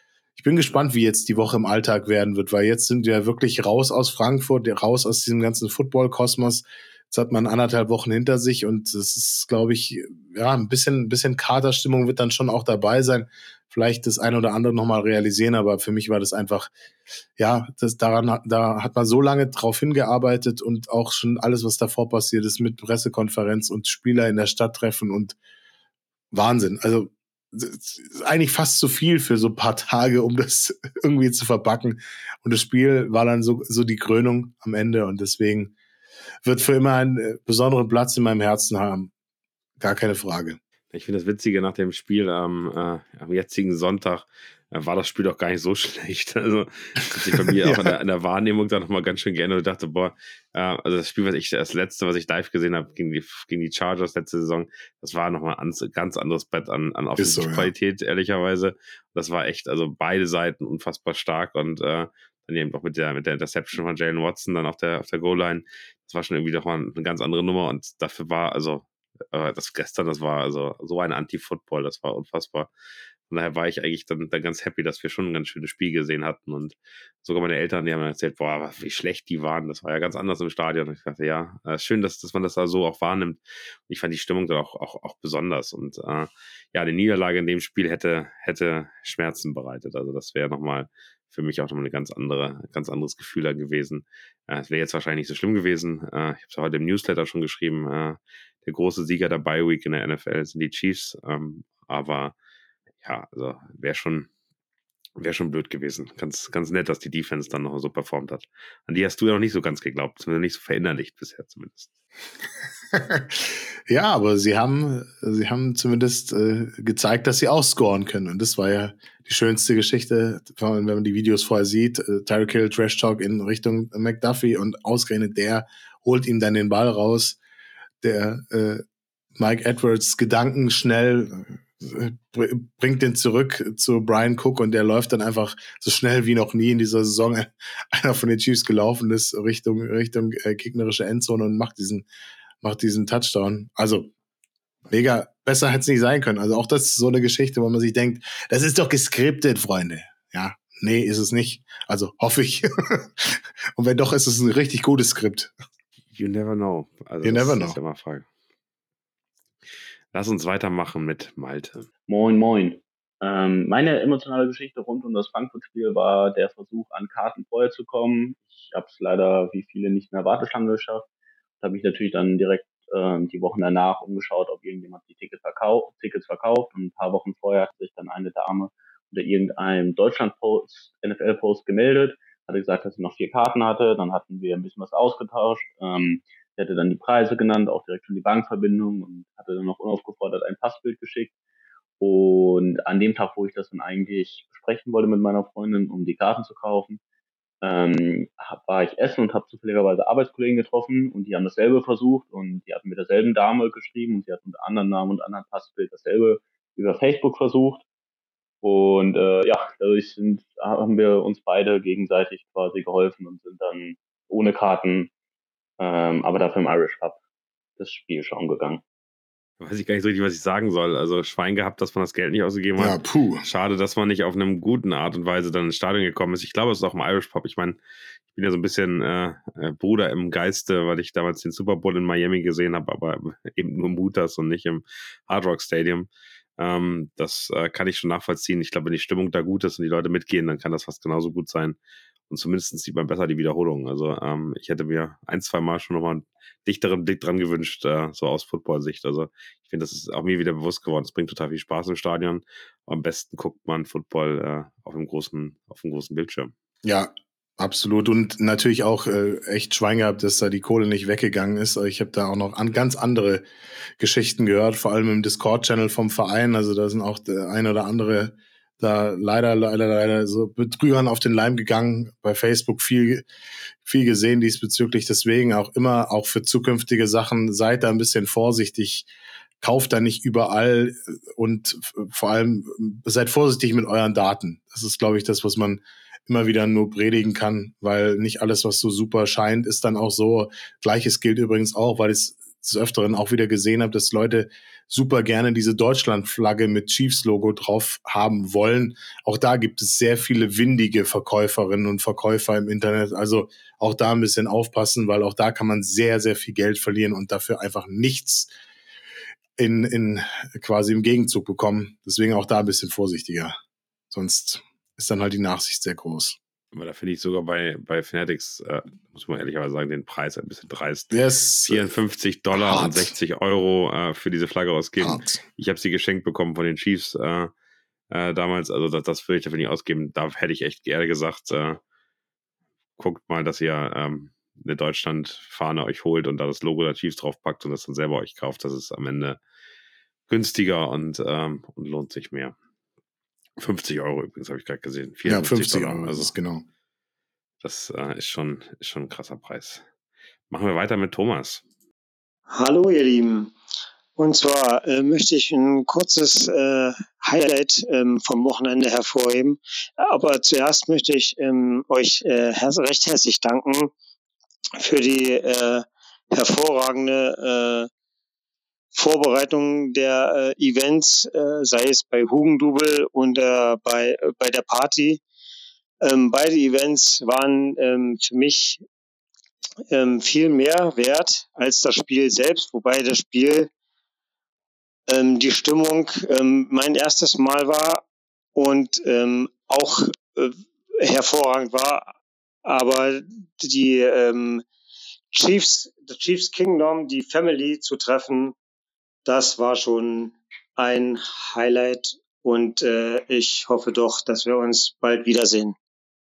ich bin gespannt, wie jetzt die Woche im Alltag werden wird, weil jetzt sind wir wirklich raus aus Frankfurt, raus aus diesem ganzen Football-Kosmos. Jetzt hat man 1,5 Wochen hinter sich und es ist, glaube ich, ja, ein bisschen Katerstimmung wird dann schon auch dabei sein. Vielleicht das eine oder andere nochmal realisieren, aber für mich war das einfach, ja, da hat man so lange drauf hingearbeitet und auch schon alles, was davor passiert ist mit Pressekonferenz und Spieler in der Stadt treffen und Wahnsinn. Also das ist eigentlich fast zu viel für so ein paar Tage, um das irgendwie zu verpacken. Und das Spiel war dann so die Krönung am Ende und deswegen wird für immer einen besonderen Platz in meinem Herzen haben. Gar keine Frage. Ich finde das Witzige nach dem Spiel am jetzigen Sonntag war das Spiel doch gar nicht so schlecht. Also das hat sich bei mir auch in der Wahrnehmung da nochmal ganz schön geändert und dachte, also das Spiel, das letzte, was ich live gesehen habe, gegen die Chargers letzte Saison, das war nochmal ein ganz anderes Brett an Offensivqualität, ehrlicherweise. Das war echt, also beide Seiten unfassbar stark und dann eben auch mit der Interception von Jalen Watson dann auf der Goal-Line. Das war schon irgendwie doch mal eine ganz andere Nummer und dafür war, also das war also so ein Anti-Football, das war unfassbar. Von daher war ich eigentlich dann ganz happy, dass wir schon ein ganz schönes Spiel gesehen hatten und sogar meine Eltern, die haben dann erzählt, wie schlecht die waren, das war ja ganz anders im Stadion und ich dachte, ja, schön, dass man das da so auch wahrnimmt. Ich fand die Stimmung dann auch besonders und ja, die Niederlage in dem Spiel hätte Schmerzen bereitet, also das wäre nochmal für mich auch nochmal ganz anderes Gefühl da gewesen. Es wäre jetzt wahrscheinlich nicht so schlimm gewesen. Ich habe es heute im Newsletter schon geschrieben, der große Sieger der Bye Week in der NFL sind die Chiefs, aber ja, also wäre schon blöd gewesen. Ganz, ganz nett, dass die Defense dann noch so performt hat. An die hast du ja noch nicht so ganz geglaubt, zumindest nicht so verinnerlicht bisher zumindest. Ja, aber sie haben zumindest gezeigt, dass sie auch scoren können. Und das war ja die schönste Geschichte, wenn man die Videos vorher sieht. Tyreek Hill Trash Talk in Richtung McDuffie und ausgerechnet der holt ihm dann den Ball raus. Der Mike Edwards gedankenschnell bringt den zurück zu Brian Cook und der läuft dann einfach so schnell wie noch nie in dieser Saison einer von den Chiefs gelaufen ist Richtung gegnerische Endzone und macht diesen Touchdown. Also mega, besser hätte es nicht sein können. Also auch das ist so eine Geschichte, wo man sich denkt, das ist doch geskriptet, Freunde. Ja, nee, ist es nicht. Also hoffe ich. Und wenn doch, ist es ein richtig gutes Skript. You never know. Also You never know. Das ist ja mal Frage. Lass uns weitermachen mit Malte. Moin, moin. Meine emotionale Geschichte rund um das Frankfurt-Spiel war der Versuch, an Karten vorher zu kommen. Ich habe es leider wie viele nicht in der Warteschlange geschafft. Da habe ich natürlich dann direkt die Wochen danach umgeschaut, ob irgendjemand die Tickets verkauft. Und ein paar Wochen vorher hat sich dann eine Dame unter irgendeinem Deutschland-Post, NFL-Post gemeldet, hatte gesagt, dass sie noch 4 Karten hatte. Dann hatten wir ein bisschen was ausgetauscht. Sie hatte dann die Preise genannt, auch direkt schon die Bankverbindung und hatte dann noch unaufgefordert ein Passbild geschickt. Und an dem Tag, wo ich das dann eigentlich besprechen wollte mit meiner Freundin, um die Karten zu kaufen, war ich essen und habe zufälligerweise Arbeitskollegen getroffen und die haben dasselbe versucht und die hatten mit derselben Dame geschrieben und sie hat unter anderem Namen und anderen Passbild dasselbe über Facebook versucht. Und dadurch haben wir uns beide gegenseitig quasi geholfen und sind dann ohne Karten aber dafür im Irish Pub das Spiel schauen gegangen. Weiß ich gar nicht so richtig, was ich sagen soll. Also Schwein gehabt, dass man das Geld nicht ausgegeben hat. Ja, puh. Schade, dass man nicht auf einem guten Art und Weise dann ins Stadion gekommen ist. Ich glaube, es ist auch im Irish Pub. Ich meine, ich bin ja so ein bisschen Bruder im Geiste, weil ich damals den Super Bowl in Miami gesehen habe, aber eben nur im Mutas und nicht im Hard Rock Stadium. Das kann ich schon nachvollziehen. Ich glaube, wenn die Stimmung da gut ist und die Leute mitgehen, dann kann das fast genauso gut sein. Und zumindest sieht man besser die Wiederholung. Also ich hätte mir 1-2 Mal schon nochmal einen dichteren Blick dran gewünscht, so aus Football-Sicht. Also ich finde, das ist auch mir wieder bewusst geworden. Es bringt total viel Spaß im Stadion. Am besten guckt man Football auf dem großen Bildschirm. Ja, absolut. Und natürlich auch echt Schwein gehabt, dass da die Kohle nicht weggegangen ist. Ich habe da auch noch ganz andere Geschichten gehört, vor allem im Discord-Channel vom Verein. Also da sind auch der ein oder andere da leider so Betrügern auf den Leim gegangen. Bei Facebook viel gesehen diesbezüglich. Deswegen auch für zukünftige Sachen seid da ein bisschen vorsichtig. Kauft da nicht überall und vor allem seid vorsichtig mit euren Daten. Das ist, glaube ich, das, was man immer wieder nur predigen kann, weil nicht alles, was so super scheint, ist dann auch so. Gleiches gilt übrigens auch, weil ich des Öfteren auch wieder gesehen habe, dass Leute super gerne diese Deutschlandflagge mit Chiefs-Logo drauf haben wollen. Auch da gibt es sehr viele windige Verkäuferinnen und Verkäufer im Internet. Also auch da ein bisschen aufpassen, weil auch da kann man sehr, sehr viel Geld verlieren und dafür einfach nichts in quasi im Gegenzug bekommen. Deswegen auch da ein bisschen vorsichtiger. Sonst ist dann halt die Nachsicht sehr groß. Aber da finde ich sogar bei Fanatics, muss man ehrlicherweise sagen, den Preis ein bisschen dreist. Yes. $54 hart. und 60 € für diese Flagge ausgeben. Hart. Ich habe sie geschenkt bekommen von den Chiefs damals. Also das würde ich dafür nicht ausgeben. Da hätte ich echt gerne gesagt, guckt mal, dass ihr eine Deutschland-Fahne euch holt und da das Logo der Chiefs draufpackt und das dann selber euch kauft. Das ist am Ende günstiger und lohnt sich mehr. 50 € übrigens, habe ich gerade gesehen. Ja, 50 $54, €, das ist genau. Das ist schon ein krasser Preis. Machen wir weiter mit Thomas. Hallo ihr Lieben. Und zwar möchte ich ein kurzes Highlight vom Wochenende hervorheben. Aber zuerst möchte ich euch recht herzlich danken für die hervorragende Vorbereitung der Events, sei es bei Hugendubel und bei der Party. Beide Events waren für mich viel mehr wert als das Spiel selbst, wobei das Spiel die Stimmung mein erstes Mal war und auch hervorragend war, aber die das Chiefs Kingdom, die Family zu treffen, das war schon ein Highlight und ich hoffe doch, dass wir uns bald wiedersehen.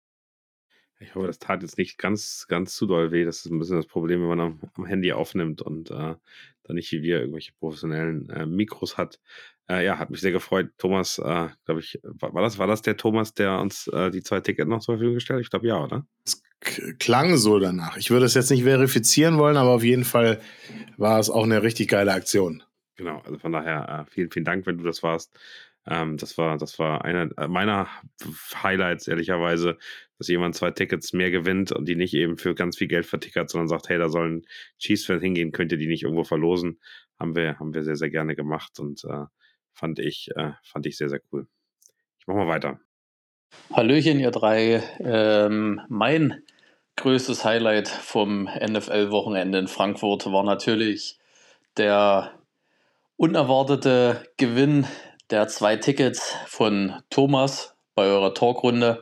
Ich hoffe, das tat jetzt nicht ganz zu doll weh. Das ist ein bisschen das Problem, wenn man am Handy aufnimmt und dann nicht wie wir irgendwelche professionellen Mikros hat. Ja, hat mich sehr gefreut. Thomas, glaube ich, war das der Thomas, der uns die 2 Tickets noch zur Verfügung gestellt hat? Ich glaube ja, oder? Es klang so danach. Ich würde es jetzt nicht verifizieren wollen, aber auf jeden Fall war es auch eine richtig geile Aktion. Genau, also von daher vielen, vielen Dank, wenn du das warst. Das war einer meiner Highlights, ehrlicherweise, dass jemand 2 Tickets mehr gewinnt und die nicht eben für ganz viel Geld vertickert, sondern sagt, hey, da sollen Chiefs-Fans hingehen, könnt ihr die nicht irgendwo verlosen. Haben wir sehr, sehr gerne gemacht und fand ich sehr, sehr cool. Ich mach mal weiter. Hallöchen, ihr drei. Mein größtes Highlight vom NFL-Wochenende in Frankfurt war natürlich der unerwartete Gewinn der 2 Tickets von Thomas bei eurer Talkrunde.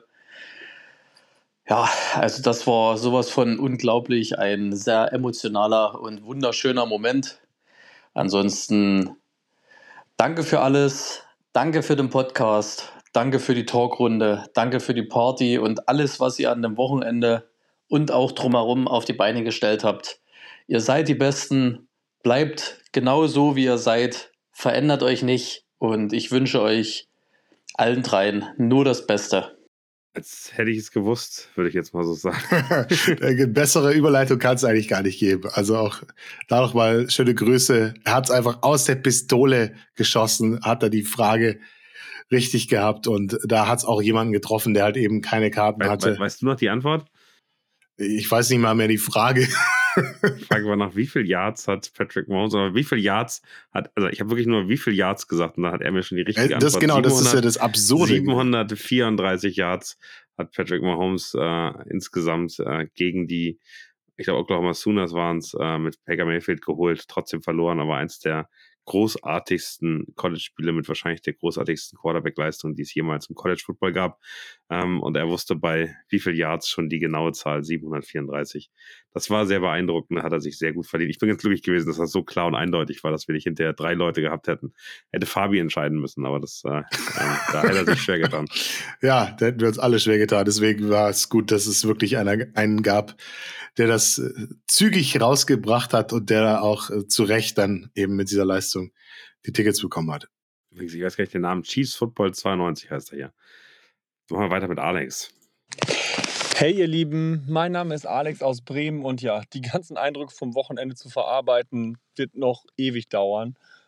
Ja, also das war sowas von unglaublich, ein sehr emotionaler und wunderschöner Moment. Ansonsten danke für alles, danke für den Podcast, danke für die Talkrunde, danke für die Party und alles, was ihr an dem Wochenende und auch drumherum auf die Beine gestellt habt. Ihr seid die Besten, bleibt genau so, wie ihr seid, verändert euch nicht und ich wünsche euch allen dreien nur das Beste. Als hätte ich es gewusst, würde ich jetzt mal so sagen. Bessere Überleitung kann es eigentlich gar nicht geben. Also auch da nochmal schöne Grüße. Er hat es einfach aus der Pistole geschossen, hat er die Frage richtig gehabt und da hat es auch jemanden getroffen, der halt eben keine Karten hatte. Weißt du noch die Antwort? Ich weiß nicht mal mehr die Frage. Die Frage war nach, wie viel Yards hat Patrick Mahomes, oder wie viel Yards also ich habe wirklich nur wie viel Yards gesagt und da hat er mir schon die richtige Antwort. Das genau, 700, das ist ja das Absurde. 734 Yards hat Patrick Mahomes insgesamt gegen die, ich glaube Oklahoma Sooners waren es, mit Baker Mayfield geholt, trotzdem verloren, aber eins der großartigsten College-Spiele mit wahrscheinlich der großartigsten Quarterback-Leistung, die es jemals im College-Football gab. Und er wusste bei wie viel Yards schon die genaue Zahl, 734. Das war sehr beeindruckend, da hat er sich sehr gut verdient. Ich bin ganz glücklich gewesen, dass das so klar und eindeutig war, dass wir nicht hinterher 3 Leute gehabt hätten. Hätte Fabi entscheiden müssen, aber da hätte er sich schwer getan. Ja, da hätten wir uns alle schwer getan. Deswegen war es gut, dass es wirklich einen gab, der das zügig rausgebracht hat und der auch zu Recht dann eben mit dieser Leistung die Tickets bekommen hat. Ich weiß gar nicht den Namen. Chiefs Football 92 heißt er hier. Machen wir weiter mit Alex. Hey ihr Lieben, mein Name ist Alex aus Bremen und ja, die ganzen Eindrücke vom Wochenende zu verarbeiten wird noch ewig dauern.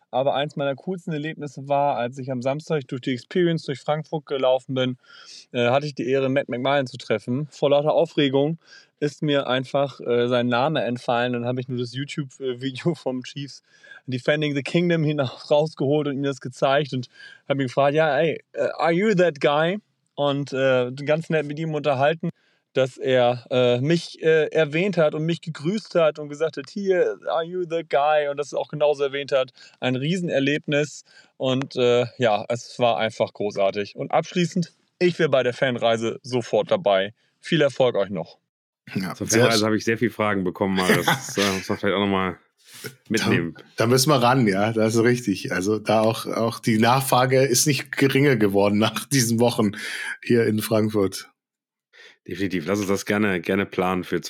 Aber eins meiner coolsten Erlebnisse war, als ich am Samstag durch die Experience durch Frankfurt gelaufen bin, hatte ich die Ehre, Matt McMillan zu treffen. Vor lauter Aufregung ist mir einfach sein Name entfallen. Dann habe ich nur das YouTube-Video vom Chiefs Defending the Kingdom rausgeholt und ihm das gezeigt und habe ihn gefragt, ja, hey, are you that guy? Und ganz nett mit ihm unterhalten, dass er mich erwähnt hat und mich gegrüßt hat und gesagt hat, hier, are you the guy? Und das auch genauso erwähnt hat. Ein Riesenerlebnis und ja, es war einfach großartig. Und abschließend, ich wäre bei der Fanreise sofort dabei. Viel Erfolg euch noch. Ja, Zur Fanreise habe ich sehr viele Fragen bekommen, mal. Das muss man vielleicht auch nochmal mitnehmen. Da müssen wir ran, ja, das ist richtig. Also da auch die Nachfrage ist nicht geringer geworden nach diesen Wochen hier in Frankfurt. Definitiv. Lass uns das gerne planen für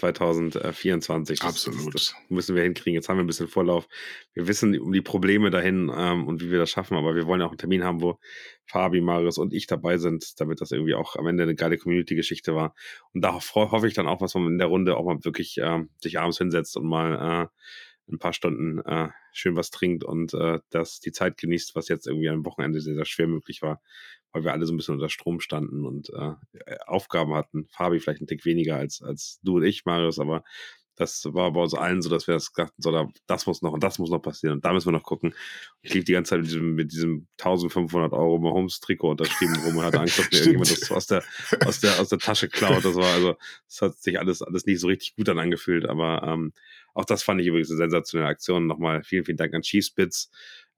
2024. Absolut. Das müssen wir hinkriegen. Jetzt haben wir ein bisschen Vorlauf. Wir wissen um die Probleme dahin und wie wir das schaffen, aber wir wollen auch einen Termin haben, wo Fabi, Marius und ich dabei sind, damit das irgendwie auch am Ende eine geile Community-Geschichte war. Und da hoffe ich dann auch, was man in der Runde auch mal wirklich sich abends hinsetzt und mal ein paar Stunden schön was trinkt und das die Zeit genießt, was jetzt irgendwie am Wochenende sehr, sehr schwer möglich war, weil wir alle so ein bisschen unter Strom standen und Aufgaben hatten. Fabi vielleicht ein Tick weniger als du und ich, Marius, aber das war bei uns allen so, dass wir das dachten, so, das muss noch und das muss noch passieren und da müssen wir noch gucken. Ich lief die ganze Zeit mit diesem 1.500 € Mahomes-Trikot unterschrieben rum und hatte Angst, dass mir irgendjemand das aus der Tasche klaut. Das hat sich alles nicht so richtig gut dann angefühlt, aber auch das fand ich übrigens eine sensationelle Aktion. Nochmal vielen, vielen Dank an Cheesebits,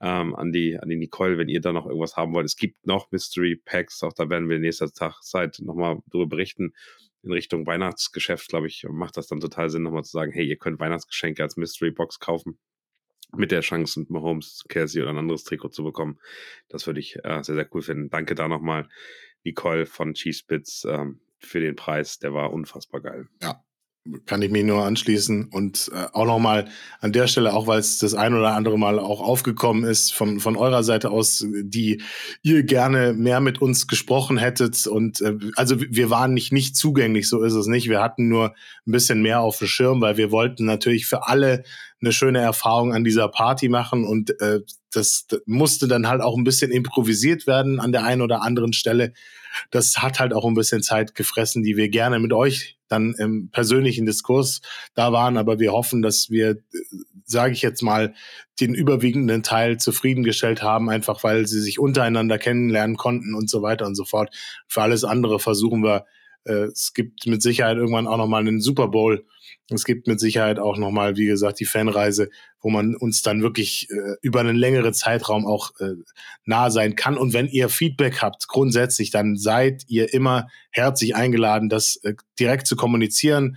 an die Nicole, wenn ihr da noch irgendwas haben wollt. Es gibt noch Mystery Packs, auch da werden wir in nächster Zeit nochmal darüber berichten. In Richtung Weihnachtsgeschäft, glaube ich, macht das dann total Sinn, nochmal zu sagen, hey, ihr könnt Weihnachtsgeschenke als Mystery Box kaufen, mit der Chance, Mahomes, Kelsey oder ein anderes Trikot zu bekommen. Das würde ich sehr, sehr cool finden. Danke da nochmal, Nicole von Cheesebits, für den Preis. Der war unfassbar geil. Ja. Kann ich mich nur anschließen und auch nochmal an der Stelle, auch weil es das ein oder andere Mal auch aufgekommen ist von eurer Seite aus, die ihr gerne mehr mit uns gesprochen hättet und also wir waren nicht zugänglich, so ist es nicht. Wir hatten nur ein bisschen mehr auf dem Schirm, weil wir wollten natürlich für alle eine schöne Erfahrung an dieser Party machen und das musste dann halt auch ein bisschen improvisiert werden an der einen oder anderen Stelle. Das hat halt auch ein bisschen Zeit gefressen, die wir gerne mit euch dann im persönlichen Diskurs da waren. Aber wir hoffen, dass wir, sage ich jetzt mal, den überwiegenden Teil zufriedengestellt haben, einfach weil sie sich untereinander kennenlernen konnten und so weiter und so fort. Für alles andere versuchen wir, es gibt mit Sicherheit irgendwann auch nochmal einen Super Bowl. Es gibt mit Sicherheit auch nochmal, wie gesagt, die Fanreise, wo man uns dann wirklich über einen längeren Zeitraum auch nah sein kann. Und wenn ihr Feedback habt, grundsätzlich, dann seid ihr immer herzlich eingeladen, das direkt zu kommunizieren.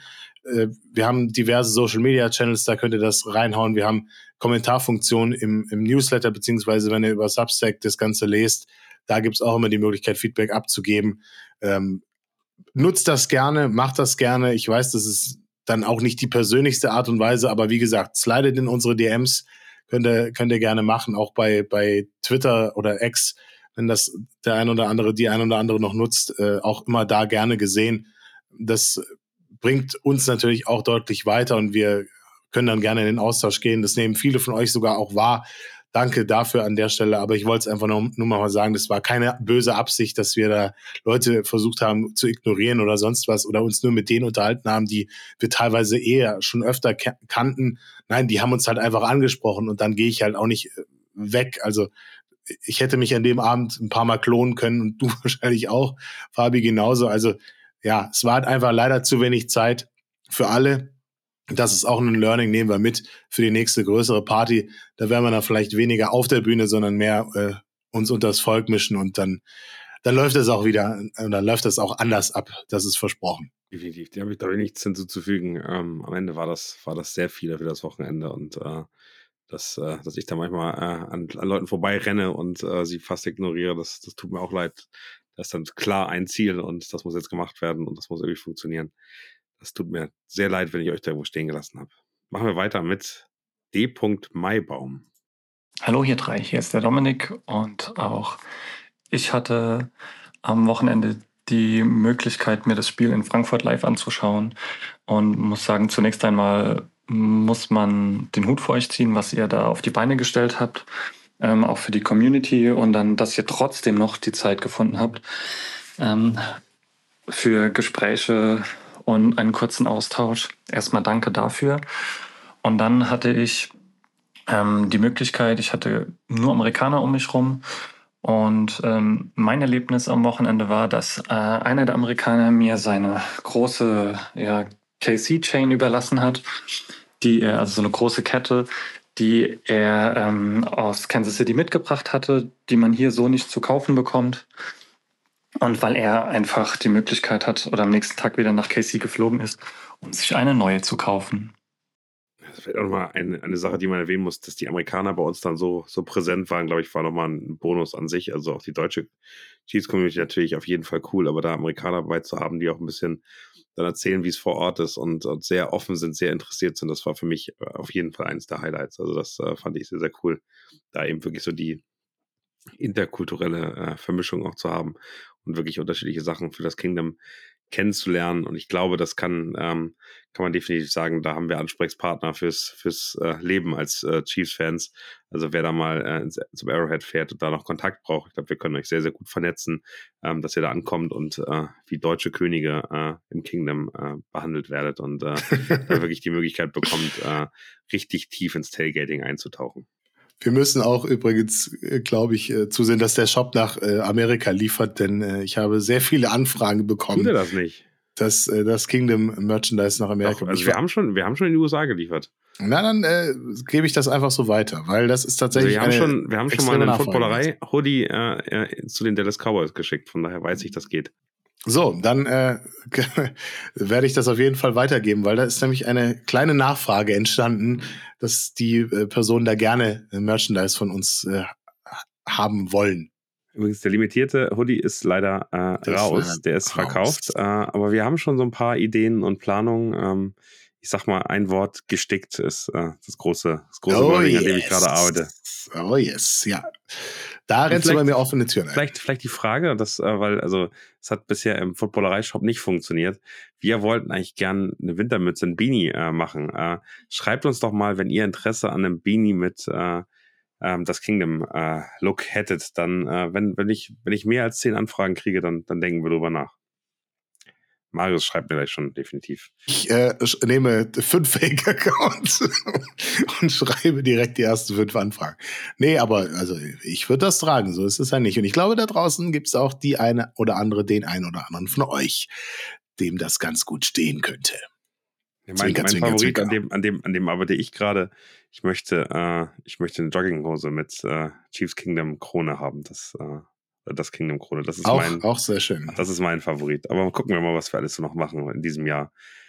Wir haben diverse Social-Media-Channels, da könnt ihr das reinhauen. Wir haben Kommentarfunktionen im Newsletter, beziehungsweise wenn ihr über Substack das Ganze lest, da gibt's auch immer die Möglichkeit, Feedback abzugeben. Nutzt das gerne, macht das gerne. Ich weiß, das ist dann auch nicht die persönlichste Art und Weise, aber wie gesagt, slidet in unsere DMs, könnt ihr gerne machen, auch bei Twitter oder X, wenn das die ein oder andere noch nutzt, auch immer da gerne gesehen. Das bringt uns natürlich auch deutlich weiter und wir können dann gerne in den Austausch gehen. Das nehmen viele von euch sogar auch wahr. Danke dafür an der Stelle, aber ich wollte es einfach nur mal sagen, das war keine böse Absicht, dass wir da Leute versucht haben zu ignorieren oder sonst was oder uns nur mit denen unterhalten haben, die wir teilweise eher schon öfter kannten. Nein, die haben uns halt einfach angesprochen und dann gehe ich halt auch nicht weg. Also ich hätte mich an dem Abend ein paar Mal klonen können und du wahrscheinlich auch, Fabi genauso. Also ja, es war halt einfach leider zu wenig Zeit für alle. Das ist auch ein Learning, nehmen wir mit für die nächste größere Party. Da werden wir dann vielleicht weniger auf der Bühne, sondern mehr uns unter das Volk mischen und dann läuft es auch wieder, dann läuft es auch anders ab. Das ist versprochen. Definitiv. Da habe ich, glaube ich, nichts hinzuzufügen. Am Ende war das sehr viel für das Wochenende und dass ich da manchmal an Leuten vorbeirenne und sie fast ignoriere, das tut mir auch leid. Das ist dann klar ein Ziel und das muss jetzt gemacht werden und das muss irgendwie funktionieren. Es tut mir sehr leid, wenn ich euch da irgendwo stehen gelassen habe. Machen wir weiter mit D. Maibaum. Hallo ihr drei, hier ist der Dominik und auch ich hatte am Wochenende die Möglichkeit, mir das Spiel in Frankfurt live anzuschauen und muss sagen, zunächst einmal muss man den Hut vor euch ziehen, was ihr da auf die Beine gestellt habt. auch für die Community und dann, dass ihr trotzdem noch die Zeit gefunden habt für Gespräche und einen kurzen Austausch. Erstmal danke dafür. Und dann hatte ich die Möglichkeit, ich hatte nur Amerikaner um mich rum und mein Erlebnis am Wochenende war, dass einer der Amerikaner mir seine große KC-Chain überlassen hat, also so eine große Kette, die er aus Kansas City mitgebracht hatte, die man hier so nicht zu kaufen bekommt. Und weil er einfach die Möglichkeit hat oder am nächsten Tag wieder nach KC geflogen ist, um sich eine neue zu kaufen. Das wäre auch nochmal eine Sache, die man erwähnen muss, dass die Amerikaner bei uns dann so präsent waren, glaube ich, war nochmal ein Bonus an sich. Also auch die deutsche Chiefs-Community natürlich auf jeden Fall cool, aber da Amerikaner dabei zu haben, die auch ein bisschen dann erzählen, wie es vor Ort ist und sehr offen sind, sehr interessiert sind, das war für mich auf jeden Fall eines der Highlights. Also das fand ich sehr, sehr cool, da eben wirklich so die interkulturelle Vermischung auch zu haben und wirklich unterschiedliche Sachen für das Kingdom kennenzulernen. Und ich glaube, das kann man definitiv sagen, da haben wir Ansprechpartner fürs Leben als Chiefs-Fans. Also wer da mal zum Arrowhead fährt und da noch Kontakt braucht, ich glaube, wir können euch sehr, sehr gut vernetzen, dass ihr da ankommt und wie deutsche Könige im Kingdom behandelt werdet und da wirklich die Möglichkeit bekommt, richtig tief ins Tailgating einzutauchen. Wir müssen auch übrigens, glaube ich, zusehen, dass der Shop nach Amerika liefert, denn ich habe sehr viele Anfragen bekommen. Tut er das nicht? Dass das Kingdom Merchandise nach Amerika liefert. Also wir haben schon in die USA geliefert. Na, dann gebe ich das einfach so weiter, weil das ist tatsächlich wir haben schon mal einen Footballerei-Hoodie zu den Dallas Cowboys geschickt, von daher weiß ich, das geht. So, dann werde ich das auf jeden Fall weitergeben, weil da ist nämlich eine kleine Nachfrage entstanden, dass die Personen da gerne Merchandise von uns haben wollen. Übrigens, der limitierte Hoodie ist leider raus, der ist verkauft, aber wir haben schon so ein paar Ideen und Planungen. Ich sag mal, ein Wort, gestickt ist das große Wording, an dem ich gerade arbeite. Oh yes, ja. Da rennst du bei mir offene Türen ein. Vielleicht die Frage, weil es hat bisher im Footballerei-Shop nicht funktioniert. Wir wollten eigentlich gern eine Wintermütze, ein Beanie machen. Schreibt uns doch mal, wenn ihr Interesse an einem Beanie mit das Kingdom-Look hättet, dann, wenn ich mehr als 10 Anfragen kriege, dann denken wir drüber nach. Marius schreibt mir gleich schon definitiv. Ich nehme 5 Fake-Accounts und schreibe direkt die ersten 5 Anfragen. Nee, aber also ich würde das tragen, so ist es ja nicht. Und ich glaube, da draußen gibt es auch den einen oder anderen von euch, dem das ganz gut stehen könnte. Ja, mein Favorit, an dem arbeite ich gerade. Ich möchte eine Jogginghose mit Chiefs Kingdom Krone haben. Das Kingdom Krone. Das ist auch sehr schön. Das ist mein Favorit. Aber gucken wir mal, was wir alles so noch machen in diesem Jahr.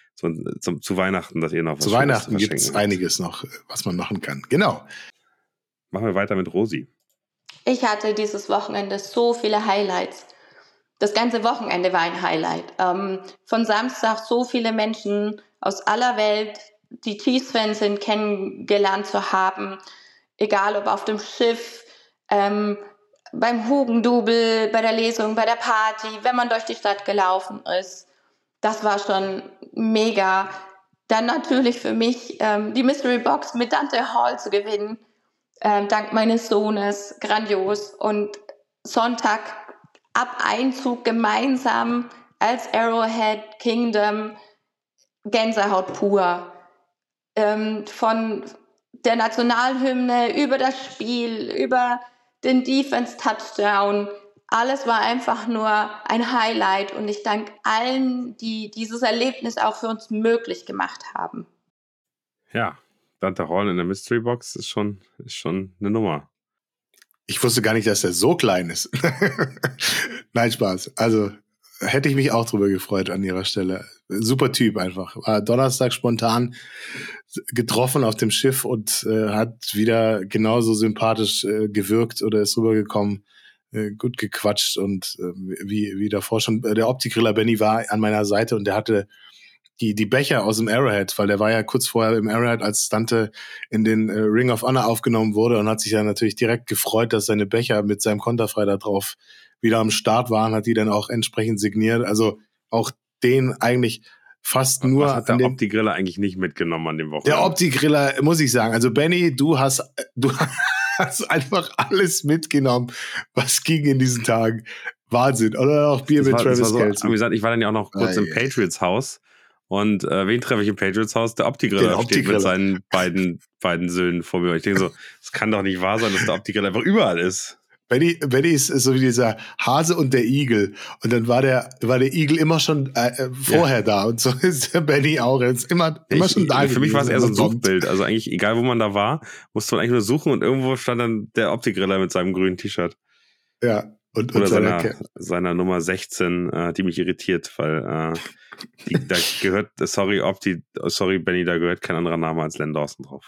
Zu Weihnachten, dass ihr noch was zu Weihnachten gibt es einiges noch, was man machen kann. Genau. Machen wir weiter mit Rosi. Ich hatte dieses Wochenende so viele Highlights. Das ganze Wochenende war ein Highlight. Von Samstag so viele Menschen aus aller Welt, die Chiefs-Fans sind, kennengelernt zu haben. Egal ob auf dem Schiff, beim Hugendubel, bei der Lesung, bei der Party, wenn man durch die Stadt gelaufen ist. Das war schon mega. Dann natürlich für mich die Mystery Box mit Dante Hall zu gewinnen, dank meines Sohnes, grandios. Und Sonntag ab Einzug gemeinsam als Arrowhead Kingdom, Gänsehaut pur. Von der Nationalhymne über das Spiel, über den Defense-Touchdown. Alles war einfach nur ein Highlight und ich danke allen, die dieses Erlebnis auch für uns möglich gemacht haben. Ja, Dante Hall in der Mystery Box ist schon eine Nummer. Ich wusste gar nicht, dass er so klein ist. Nein, Spaß. Also hätte ich mich auch drüber gefreut an ihrer Stelle. Super Typ einfach. War Donnerstag spontan getroffen auf dem Schiff und hat wieder genauso sympathisch gewirkt oder ist rübergekommen, gut gequatscht und wie davor schon. Der Optikriller Benny war an meiner Seite und der hatte die Becher aus dem Arrowhead, weil der war ja kurz vorher im Arrowhead, als Dante in den Ring of Honor aufgenommen wurde und hat sich dann natürlich direkt gefreut, dass seine Becher mit seinem Konterfei da drauf wieder am Start waren, hat die dann auch entsprechend signiert. Also auch den eigentlich fast nur. Was hat der Optikriller eigentlich nicht mitgenommen an dem Wochenende? Der Optikriller, muss ich sagen. Also Benny, du hast hast einfach alles mitgenommen, was ging in diesen Tagen. Wahnsinn. Oder auch Bier mit Travis Kelce. Wie gesagt, ich war dann ja auch noch kurz im Patriots Haus. Und wen treffe ich im Patriots Haus? Der Opti-Griller steht mit seinen beiden Söhnen vor mir. Ich denke so, es kann doch nicht wahr sein, dass der Opti-Griller einfach überall ist. Benny ist so wie dieser Hase und der Igel. Und dann war der Igel immer schon vorher da. Und so ist der Benny auch. Er ist immer schon da. Für mich war es eher so ein Suchbild. Also eigentlich, egal wo man da war, musste man eigentlich nur suchen und irgendwo stand dann der Opti-Griller mit seinem grünen T-Shirt. Ja. Oder seiner Nummer 16, die mich irritiert, weil da gehört, sorry Benny, da gehört kein anderer Name als Len Dawson drauf.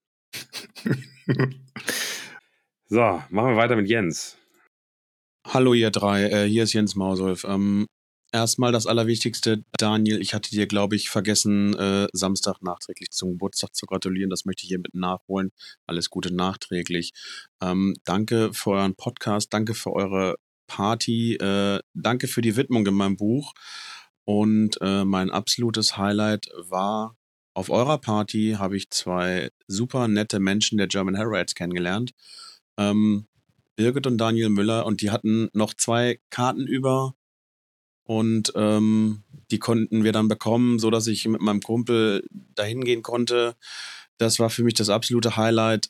So, machen wir weiter mit Jens. Hallo ihr drei, hier ist Jens Mausolf. Erstmal das Allerwichtigste, Daniel, ich hatte dir, glaube ich, vergessen, Samstag nachträglich zum Geburtstag zu gratulieren. Das möchte ich hiermit nachholen. Alles Gute nachträglich. Danke für euren Podcast, danke für eure Party, danke für die Widmung in meinem Buch. Und mein absolutes Highlight war, auf eurer Party habe ich 2 super nette Menschen der German Herites kennengelernt. Birgit und Daniel Müller, und die hatten noch 2 Karten über und die konnten wir dann bekommen, so dass ich mit meinem Kumpel dahin gehen konnte. Das war für mich das absolute Highlight.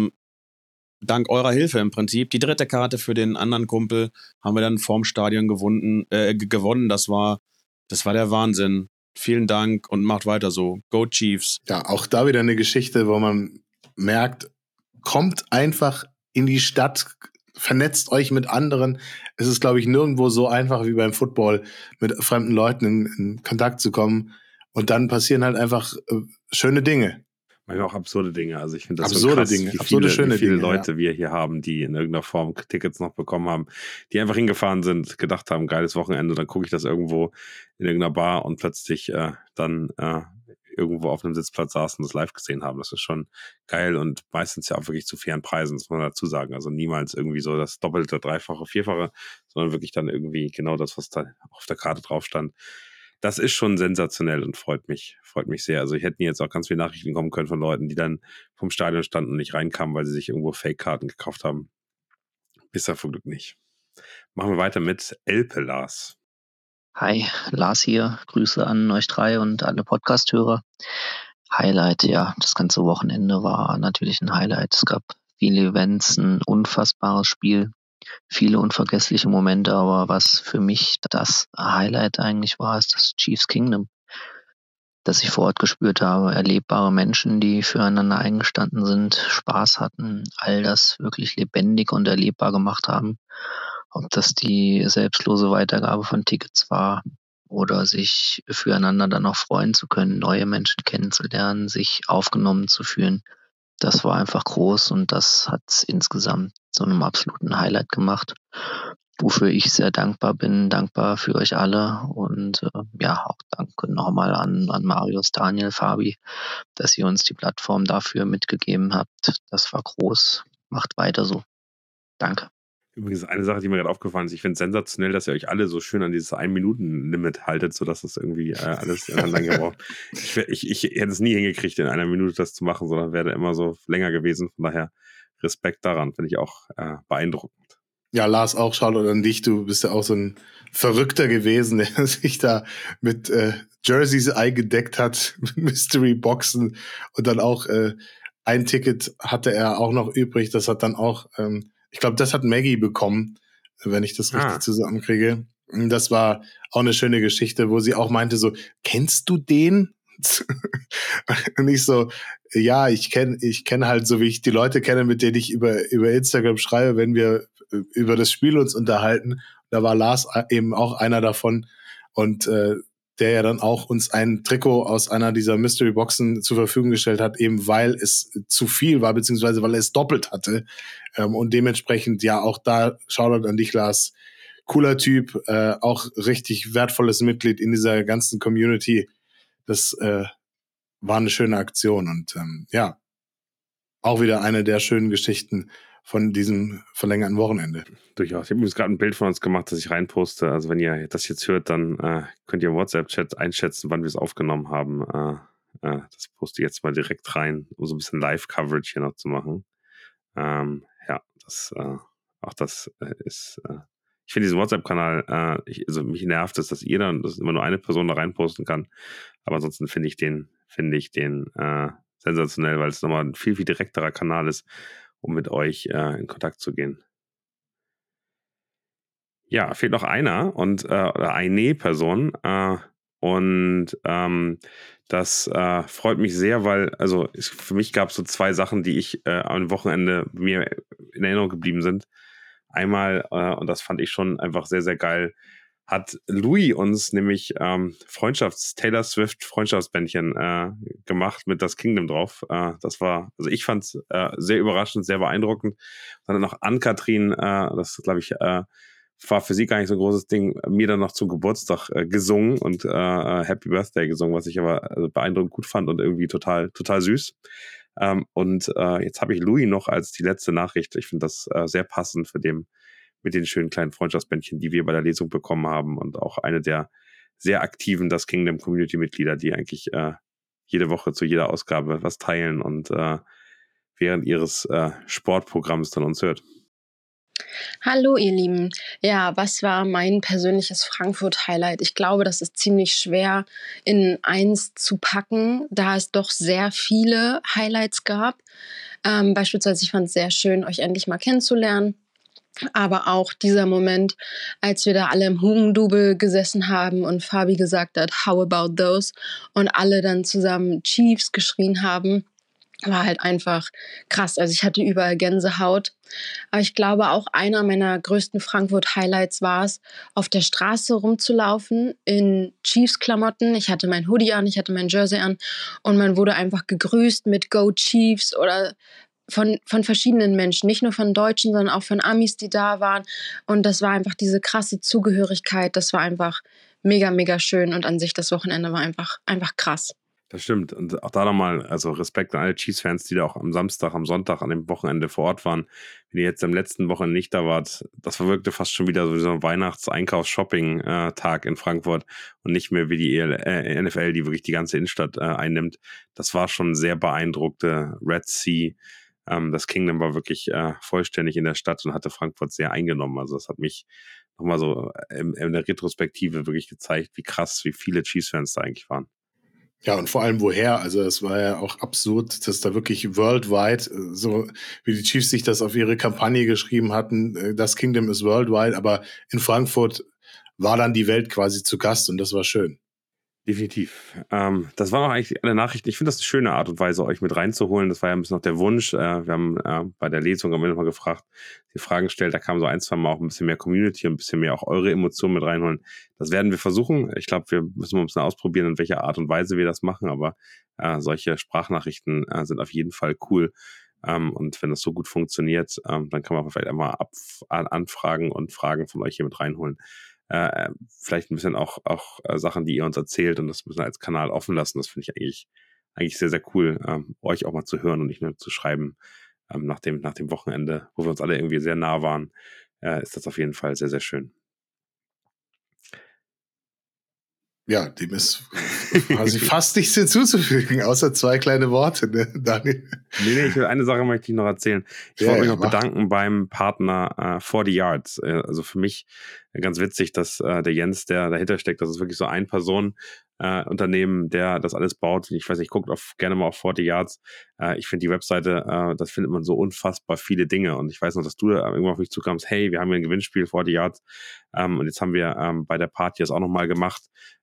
Dank eurer Hilfe im Prinzip. Die 3. Karte für den anderen Kumpel haben wir dann vorm Stadion gewonnen. Das war der Wahnsinn. Vielen Dank und macht weiter so. Go Chiefs. Ja, auch da wieder eine Geschichte, wo man merkt, kommt einfach in die Stadt, vernetzt euch mit anderen. Es ist, glaube ich, nirgendwo so einfach wie beim Football, mit fremden Leuten in Kontakt zu kommen. Und dann passieren halt einfach schöne Dinge. Manchmal auch absurde Dinge. Also ich finde das absurde so krass, Dinge, wie viele Dinge, Leute wir hier haben, die in irgendeiner Form Tickets noch bekommen haben, die einfach hingefahren sind, gedacht haben, geiles Wochenende, dann gucke ich das irgendwo in irgendeiner Bar und plötzlich dann irgendwo auf einem Sitzplatz saßen und das live gesehen haben. Das ist schon geil und meistens ja auch wirklich zu fairen Preisen, muss man dazu sagen. Also niemals irgendwie so das Doppelte, Dreifache, Vierfache, sondern wirklich dann irgendwie genau das, was da auf der Karte drauf stand. Das ist schon sensationell und freut mich sehr. Also ich hätte jetzt auch ganz viele Nachrichten kommen können von Leuten, die dann vom Stadion standen und nicht reinkamen, weil sie sich irgendwo Fake-Karten gekauft haben. Bisher zum Glück nicht. Machen wir weiter mit Elpe Lars. Hi, Lars hier. Grüße an euch 3 und alle Podcast-Hörer. Highlight, ja, das ganze Wochenende war natürlich ein Highlight. Es gab viele Events, ein unfassbares Spiel, viele unvergessliche Momente, aber was für mich das Highlight eigentlich war, ist das Chiefs Kingdom, das ich vor Ort gespürt habe. Erlebbare Menschen, die füreinander eingestanden sind, Spaß hatten, all das wirklich lebendig und erlebbar gemacht haben. Ob das die selbstlose Weitergabe von Tickets war oder sich füreinander dann auch freuen zu können, neue Menschen kennenzulernen, sich aufgenommen zu fühlen. Das war einfach groß und das hat es insgesamt zu einem absoluten Highlight gemacht, wofür ich sehr dankbar bin, dankbar für euch alle und auch danke nochmal an Marius, Daniel, Fabi, dass ihr uns die Plattform dafür mitgegeben habt. Das war groß, macht weiter so. Danke. Übrigens eine Sache, die mir gerade aufgefallen ist, ich finde es sensationell, dass ihr euch alle so schön an dieses 1-Minuten-Limit haltet, sodass das irgendwie alles ineinander braucht. Ich hätte es nie hingekriegt, in einer Minute das zu machen, sondern wäre immer so länger gewesen. Von daher Respekt daran, finde ich auch beeindruckend. Ja, Lars, auch Shoutout an dich. Du bist ja auch so ein Verrückter gewesen, der sich da mit Jerseys eingedeckt hat, mit Mystery-Boxen und dann auch ein Ticket hatte er auch noch übrig. Das hat dann auch ich glaube, das hat Maggie bekommen, wenn ich das richtig zusammenkriege. Das war auch eine schöne Geschichte, wo sie auch meinte so, kennst du den? Und ich so, ja, ich kenn halt so, wie ich die Leute kenne, mit denen ich über Instagram schreibe, wenn wir über das Spiel uns unterhalten. Da war Lars eben auch einer davon und der ja dann auch uns ein Trikot aus einer dieser Mystery-Boxen zur Verfügung gestellt hat, eben weil es zu viel war, beziehungsweise weil er es doppelt hatte. Und dementsprechend, ja, auch da Shoutout an dich, Lars. Cooler Typ, auch richtig wertvolles Mitglied in dieser ganzen Community. Das war eine schöne Aktion und ja, auch wieder eine der schönen Geschichten von diesem verlängerten Wochenende. Durchaus. Ich habe übrigens gerade ein Bild von uns gemacht, das ich reinposte. Also wenn ihr das jetzt hört, dann könnt ihr im WhatsApp-Chat einschätzen, wann wir es aufgenommen haben. Das poste ich jetzt mal direkt rein, um so ein bisschen Live-Coverage hier noch zu machen. Ja, auch das ist, ich finde diesen WhatsApp-Kanal, also mich nervt es, dass dass immer nur eine Person da reinposten kann. Aber ansonsten finde ich den sensationell, weil es nochmal ein viel, viel direkterer Kanal ist, um mit euch in Kontakt zu gehen. Ja, fehlt noch einer oder eine Person. Das freut mich sehr, weil, also für mich gab es so 2 Sachen, die ich am Wochenende mir in Erinnerung geblieben sind. Einmal, und das fand ich schon einfach sehr, sehr geil, hat Louis uns nämlich Taylor Swift Freundschaftsbändchen gemacht mit das Kingdom drauf. Das war, also ich fand es sehr überraschend, sehr beeindruckend. Dann noch Ann-Kathrin, das glaube ich, war für sie gar nicht so ein großes Ding, mir dann noch zum Geburtstag gesungen und Happy Birthday gesungen, was ich aber beeindruckend gut fand und irgendwie total, total süß. Jetzt habe ich Louis noch als die letzte Nachricht. Ich finde das sehr passend mit den schönen kleinen Freundschaftsbändchen, die wir bei der Lesung bekommen haben und auch eine der sehr aktiven Das Kingdom Community-Mitglieder, die eigentlich jede Woche zu jeder Ausgabe was teilen und während ihres Sportprogramms dann uns hört. Hallo ihr Lieben. Ja, was war mein persönliches Frankfurt-Highlight? Ich glaube, das ist ziemlich schwer in eins zu packen, da es doch sehr viele Highlights gab. Beispielsweise, ich fand es sehr schön, euch endlich mal kennenzulernen. Aber auch dieser Moment, als wir da alle im Hugendubel gesessen haben und Fabi gesagt hat, how about those? Und alle dann zusammen Chiefs geschrien haben, war halt einfach krass. Also ich hatte überall Gänsehaut. Aber ich glaube, auch einer meiner größten Frankfurt-Highlights war es, auf der Straße rumzulaufen in Chiefs-Klamotten. Ich hatte mein Hoodie an, ich hatte mein Jersey an und man wurde einfach gegrüßt mit Go Chiefs oder von verschiedenen Menschen, nicht nur von Deutschen, sondern auch von Amis, die da waren. Und das war einfach diese krasse Zugehörigkeit. Das war einfach mega, mega schön. Und an sich das Wochenende war einfach krass. Das stimmt. Und auch da nochmal, also Respekt an alle Chiefs-Fans, die da auch am Samstag, am Sonntag, an dem Wochenende vor Ort waren. Wenn ihr jetzt am letzten Wochenende nicht da wart, das wirkte fast schon wieder so ein Weihnachts-Einkaufs-Shopping-Tag in Frankfurt und nicht mehr wie die NFL, die wirklich die ganze Innenstadt einnimmt. Das war schon sehr beeindruckte Red Sea. Das Kingdom war wirklich vollständig in der Stadt und hatte Frankfurt sehr eingenommen. Also das hat mich nochmal so in der Retrospektive wirklich gezeigt, wie krass, wie viele Chiefs-Fans da eigentlich waren. Ja, und vor allem woher? Also es war ja auch absurd, dass da wirklich worldwide, so wie die Chiefs sich das auf ihre Kampagne geschrieben hatten, das Kingdom ist worldwide, aber in Frankfurt war dann die Welt quasi zu Gast und das war schön. Definitiv. Das waren auch eigentlich alle Nachrichten. Ich finde das eine schöne Art und Weise, euch mit reinzuholen. Das war ja ein bisschen noch der Wunsch. Wir haben bei der Lesung am Ende mal gefragt, die Fragen gestellt. Da kam so 1-2 Mal auch ein bisschen mehr Community und ein bisschen mehr auch eure Emotionen mit reinholen. Das werden wir versuchen. Ich glaube, wir müssen mal ein bisschen ausprobieren, in welcher Art und Weise wir das machen. Aber solche Sprachnachrichten sind auf jeden Fall cool. Und wenn das so gut funktioniert, dann kann man vielleicht einmal anfragen und Fragen von euch hier mit reinholen. Vielleicht ein bisschen auch Sachen, die ihr uns erzählt und das müssen wir als Kanal offen lassen. Das finde ich eigentlich sehr, sehr cool, euch auch mal zu hören und nicht nur zu schreiben. Nach dem Wochenende, wo wir uns alle irgendwie sehr nah waren, ist das auf jeden Fall sehr, sehr schön. Ja, dem ist quasi fast nichts hinzuzufügen, außer 2 kleine Worte, ne, Daniel? Nee, eine Sache möchte ich noch erzählen. Ich wollte mich noch bedanken beim Partner 40 Yards. Also für mich ganz witzig, dass der Jens, der dahinter steckt, das ist wirklich so ein Unternehmen, der das alles baut. Ich weiß nicht, guckt gerne mal auf 40 Yards. Ich finde die Webseite, das findet man so unfassbar viele Dinge. Und ich weiß noch, dass du da irgendwann auf mich zukamst, hey, wir haben hier ein Gewinnspiel, 40 Yards. Und jetzt haben wir bei der Party das auch nochmal gemacht.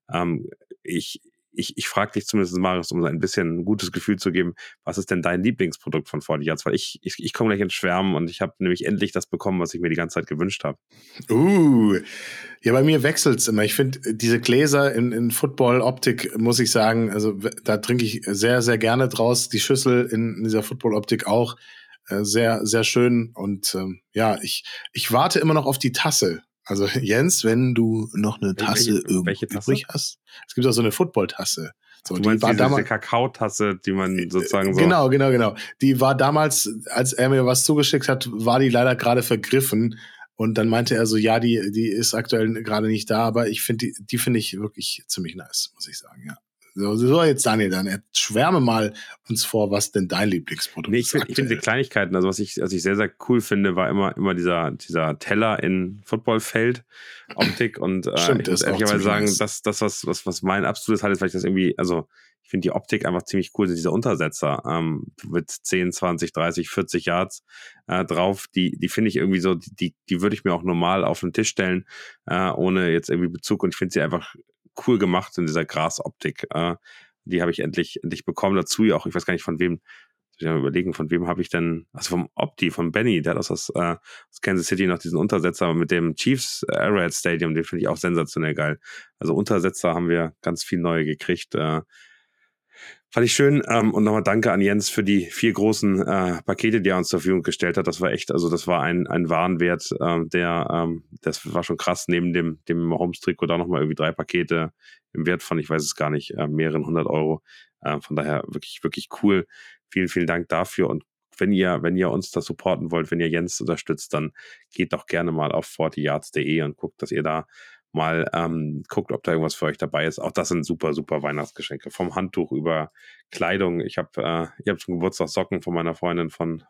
Ich frage dich zumindest, Marius, um ein bisschen ein gutes Gefühl zu geben, was ist denn dein Lieblingsprodukt von 40 Yards? Weil ich komme gleich ins Schwärmen und ich habe nämlich endlich das bekommen, was ich mir die ganze Zeit gewünscht habe. Ja, bei mir wechselt's immer. Ich finde, diese Gläser in Football-Optik, muss ich sagen, also da trinke ich sehr, sehr gerne draus. Die Schüssel in dieser Football-Optik auch sehr, sehr schön. Und ja, ich warte immer noch auf die Tasse. Also Jens, wenn du noch eine Tasse übrig hast. Es gibt auch so eine Football-Tasse. So, du meinst diese Kakaotasse, die man sozusagen so... Genau. Die war damals, als er mir was zugeschickt hat, war die leider gerade vergriffen. Und dann meinte er so, ja, die ist aktuell gerade nicht da, aber ich finde, die finde ich wirklich ziemlich nice, muss ich sagen, ja. So jetzt Daniel, dann schwärme mal uns vor, was denn dein Lieblingsprodukt Nee, ist. ich finde diese Kleinigkeiten, also was ich sehr, sehr cool finde, war immer dieser Teller in Footballfeld, Optik und Stimmt, ich muss ist auch ehrlicherweise ziemlich sagen, nice. was mein absolutes Highlight ist, weil ich das irgendwie, also ich finde die Optik einfach ziemlich cool, sind diese Untersetzer mit 10, 20, 30, 40 Yards drauf, die finde ich irgendwie so, die würde ich mir auch normal auf den Tisch stellen, ohne jetzt irgendwie Bezug, und ich finde sie einfach cool gemacht in dieser Grasoptik. Die habe ich endlich bekommen. Dazu ja auch, ich weiß gar nicht von wem, ich muss mal überlegen, von wem habe ich denn, also vom Opti, von Benny, der hat aus Kansas City noch diesen Untersetzer mit dem Chiefs Arrowhead Stadium, den finde ich auch sensationell geil. Also Untersetzer haben wir ganz viel neue gekriegt. Fand ich schön, und nochmal danke an Jens für die 4 großen Pakete, die er uns zur Verfügung gestellt hat. Das war echt, also das war ein Warenwert, das war schon krass, neben dem Mahomes-Trikot da nochmal irgendwie 3 Pakete im Wert von, ich weiß es gar nicht, mehreren 100 Euro. Von daher wirklich, wirklich cool. Vielen, vielen Dank dafür, und wenn ihr uns da supporten wollt, wenn ihr Jens unterstützt, dann geht doch gerne mal auf 40yards.de und guckt, dass ihr da mal guckt, ob da irgendwas für euch dabei ist. Auch das sind super, super Weihnachtsgeschenke. Vom Handtuch über Kleidung. Ich habe zum Geburtstag Socken von meiner Freundin von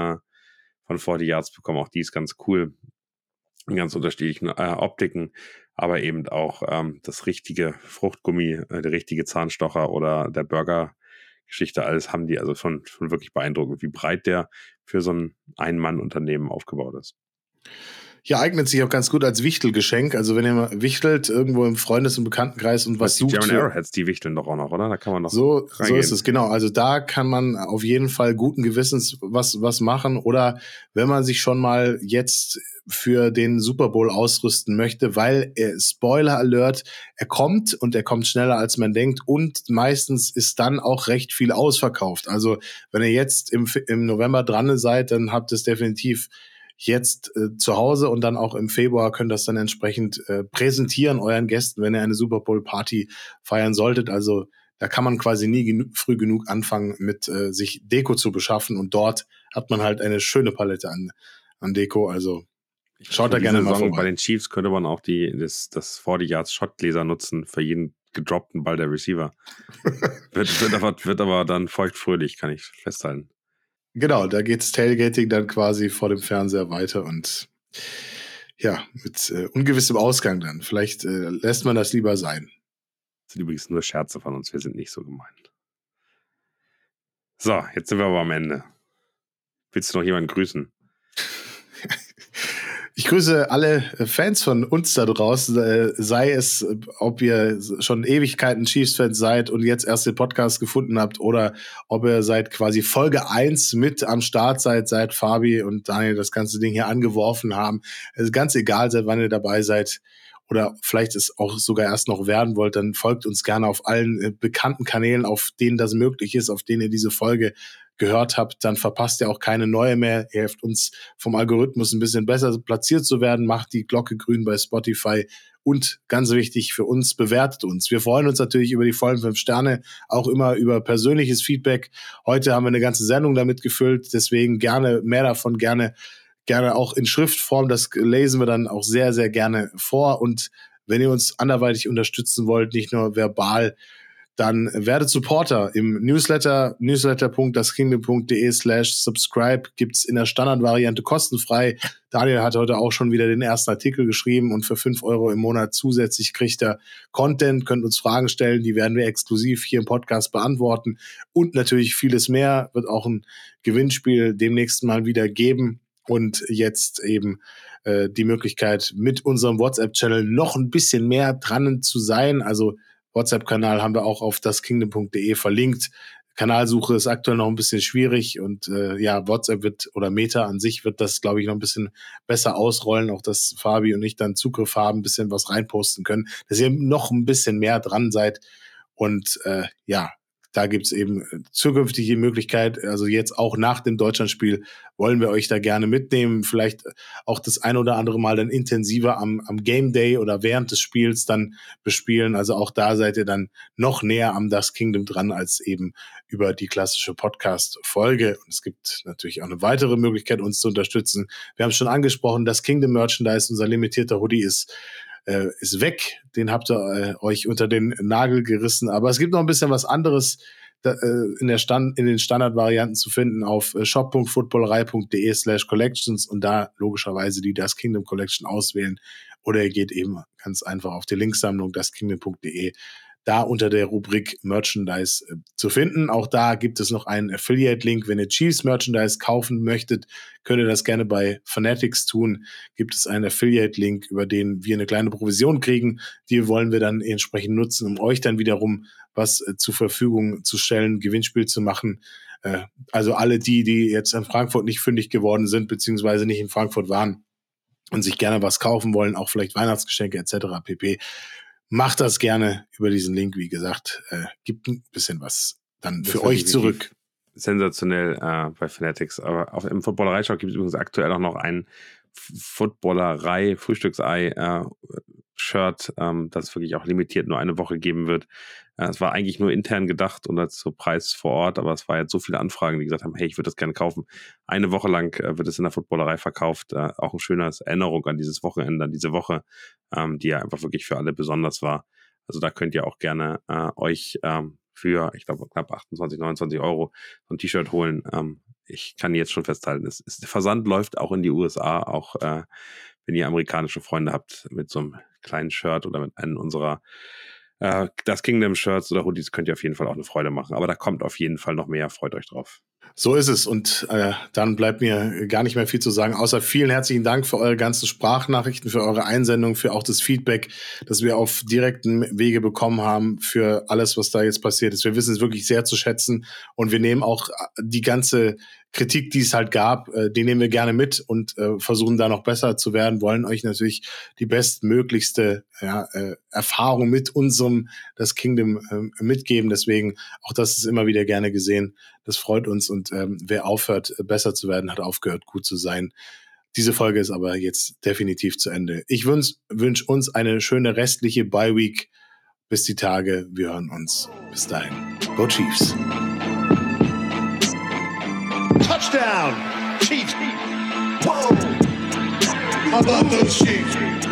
40 Yards bekommen. Auch die ist ganz cool. In ganz unterschiedlichen Optiken. Aber eben auch das richtige Fruchtgummi, der richtige Zahnstocher oder der Burger-Geschichte, alles haben die. Also schon wirklich beeindruckend, wie breit der für so ein Ein-Mann-Unternehmen aufgebaut ist. Ja, eignet sich auch ganz gut als Wichtelgeschenk. Also wenn ihr mal wichtelt irgendwo im Freundes- und Bekanntenkreis und was sucht. Die German Arrowheads, die wichteln doch auch noch, oder? Da kann man noch so reingehen. ist es, genau. Also da kann man auf jeden Fall guten Gewissens was machen. Oder wenn man sich schon mal jetzt für den Super Bowl ausrüsten möchte, weil Spoiler Alert, er kommt schneller als man denkt, und meistens ist dann auch recht viel ausverkauft. Also wenn ihr jetzt im November dran seid, dann habt ihr es definitiv jetzt zu Hause, und dann auch im Februar könnt ihr das dann entsprechend präsentieren euren Gästen, wenn ihr eine Super Bowl Party feiern solltet. Also da kann man quasi nie früh genug anfangen, mit sich Deko zu beschaffen, und dort hat man halt eine schöne Palette an Deko. Also schaut da gerne mal vorbei. Bei den Chiefs könnte man auch das 40 Yards Shotgläser nutzen für jeden gedroppten Ball der Receiver. wird aber dann feuchtfröhlich, kann ich festhalten. Genau, da geht's Tailgating dann quasi vor dem Fernseher weiter, und ja, mit ungewissem Ausgang dann. Vielleicht lässt man das lieber sein. Das sind übrigens nur Scherze von uns, wir sind nicht so gemein. So, jetzt sind wir aber am Ende. Willst du noch jemanden grüßen? Ich grüße alle Fans von uns da draußen, sei es, ob ihr schon Ewigkeiten Chiefs-Fans seid und jetzt erst den Podcast gefunden habt, oder ob ihr seit quasi Folge 1 mit am Start seid, seit Fabi und Daniel das ganze Ding hier angeworfen haben. Es ist ganz egal, seit wann ihr dabei seid, oder vielleicht es auch sogar erst noch werden wollt, dann folgt uns gerne auf allen bekannten Kanälen, auf denen das möglich ist, auf denen ihr diese Folge gehört habt, dann verpasst ihr auch keine neue mehr. Ihr helft uns vom Algorithmus ein bisschen besser platziert zu werden, macht die Glocke grün bei Spotify, und ganz wichtig für uns, bewertet uns. Wir freuen uns natürlich über die vollen 5 Sterne, auch immer über persönliches Feedback. Heute haben wir eine ganze Sendung damit gefüllt, deswegen gerne mehr davon, gerne auch in Schriftform. Das lesen wir dann auch sehr, sehr gerne vor, und wenn ihr uns anderweitig unterstützen wollt, nicht nur verbal, dann werdet Supporter im Newsletter, newsletter.daskingdom.de/subscribe, gibt's in der Standardvariante kostenfrei. Daniel hat heute auch schon wieder den ersten Artikel geschrieben, und für 5 Euro im Monat zusätzlich kriegt er Content, könnt uns Fragen stellen, die werden wir exklusiv hier im Podcast beantworten, und natürlich vieles mehr. Wird auch ein Gewinnspiel demnächst mal wieder geben, und jetzt eben die Möglichkeit, mit unserem WhatsApp-Channel noch ein bisschen mehr dran zu sein. Also WhatsApp-Kanal haben wir auch auf daskingdom.de verlinkt. Kanalsuche ist aktuell noch ein bisschen schwierig, und WhatsApp oder Meta an sich wird das, glaube ich, noch ein bisschen besser ausrollen, auch dass Fabi und ich dann Zugriff haben, ein bisschen was reinposten können, dass ihr noch ein bisschen mehr dran seid, und da gibt's eben zukünftig die Möglichkeit, also jetzt auch nach dem Deutschlandspiel wollen wir euch da gerne mitnehmen, vielleicht auch das ein oder andere Mal dann intensiver am Game Day oder während des Spiels dann bespielen. Also auch da seid ihr dann noch näher am Das Kingdom dran als eben über die klassische Podcast-Folge. Und es gibt natürlich auch eine weitere Möglichkeit, uns zu unterstützen. Wir haben es schon angesprochen, das Kingdom Merchandise, unser limitierter Hoodie, ist ist weg. Den habt ihr euch unter den Nagel gerissen. Aber es gibt noch ein bisschen was anderes in den Standardvarianten zu finden auf shop.footballerei.de/collections und da logischerweise die Das Kingdom Collection auswählen. Oder ihr geht eben ganz einfach auf die Linksammlung daskingdom.de, da unter der Rubrik Merchandise zu finden. Auch da gibt es noch einen Affiliate-Link. Wenn ihr Chiefs Merchandise kaufen möchtet, könnt ihr das gerne bei Fanatics tun. Gibt es einen Affiliate-Link, über den wir eine kleine Provision kriegen. Die wollen wir dann entsprechend nutzen, um euch dann wiederum was zur Verfügung zu stellen, Gewinnspiel zu machen. Also alle die jetzt in Frankfurt nicht fündig geworden sind, beziehungsweise nicht in Frankfurt waren und sich gerne was kaufen wollen, auch vielleicht Weihnachtsgeschenke etc. pp. Macht das gerne über diesen Link, wie gesagt. Gibt ein bisschen was dann für euch zurück. Sensationell bei Fanatics. Aber im Footballerei-Shop gibt es übrigens aktuell auch noch ein Footballerei-Frühstücksei-Shirt, das wirklich auch limitiert nur eine Woche geben wird. Es war eigentlich nur intern gedacht und als so Preis vor Ort, aber es war jetzt so viele Anfragen, die gesagt haben, hey, ich würde das gerne kaufen. Eine Woche lang wird es in der Footballerei verkauft. Auch ein schönes Erinnerung an dieses Wochenende, an diese Woche, die ja einfach wirklich für alle besonders war. Also da könnt ihr auch gerne euch für, ich glaube, knapp 28, 29 Euro so ein T-Shirt holen. Ich kann jetzt schon festhalten, der Versand läuft auch in die USA, auch wenn ihr amerikanische Freunde habt mit so einem kleinen Shirt oder mit einem unserer Das Kingdom Shirts oder Hoodies, könnt ihr auf jeden Fall auch eine Freude machen. Aber da kommt auf jeden Fall noch mehr. Freut euch drauf. So ist es. Und dann bleibt mir gar nicht mehr viel zu sagen, außer vielen herzlichen Dank für eure ganzen Sprachnachrichten, für eure Einsendung, für auch das Feedback, das wir auf direkten Wege bekommen haben, für alles, was da jetzt passiert ist. Wir wissen es wirklich sehr zu schätzen und wir nehmen auch die ganze Kritik, die es halt gab, die nehmen wir gerne mit und versuchen da noch besser zu werden, wollen euch natürlich die bestmöglichste Erfahrung mit unserem Das Kingdom mitgeben. Deswegen, auch das ist immer wieder gerne gesehen. Das freut uns und wer aufhört, besser zu werden, hat aufgehört, gut zu sein. Diese Folge ist aber jetzt definitiv zu Ende. Ich wünsch uns eine schöne restliche Bye-Week. Bis die Tage. Wir hören uns. Bis dahin. Go Chiefs. Touchdown, Chiefs. Whoa. How about those Chiefs?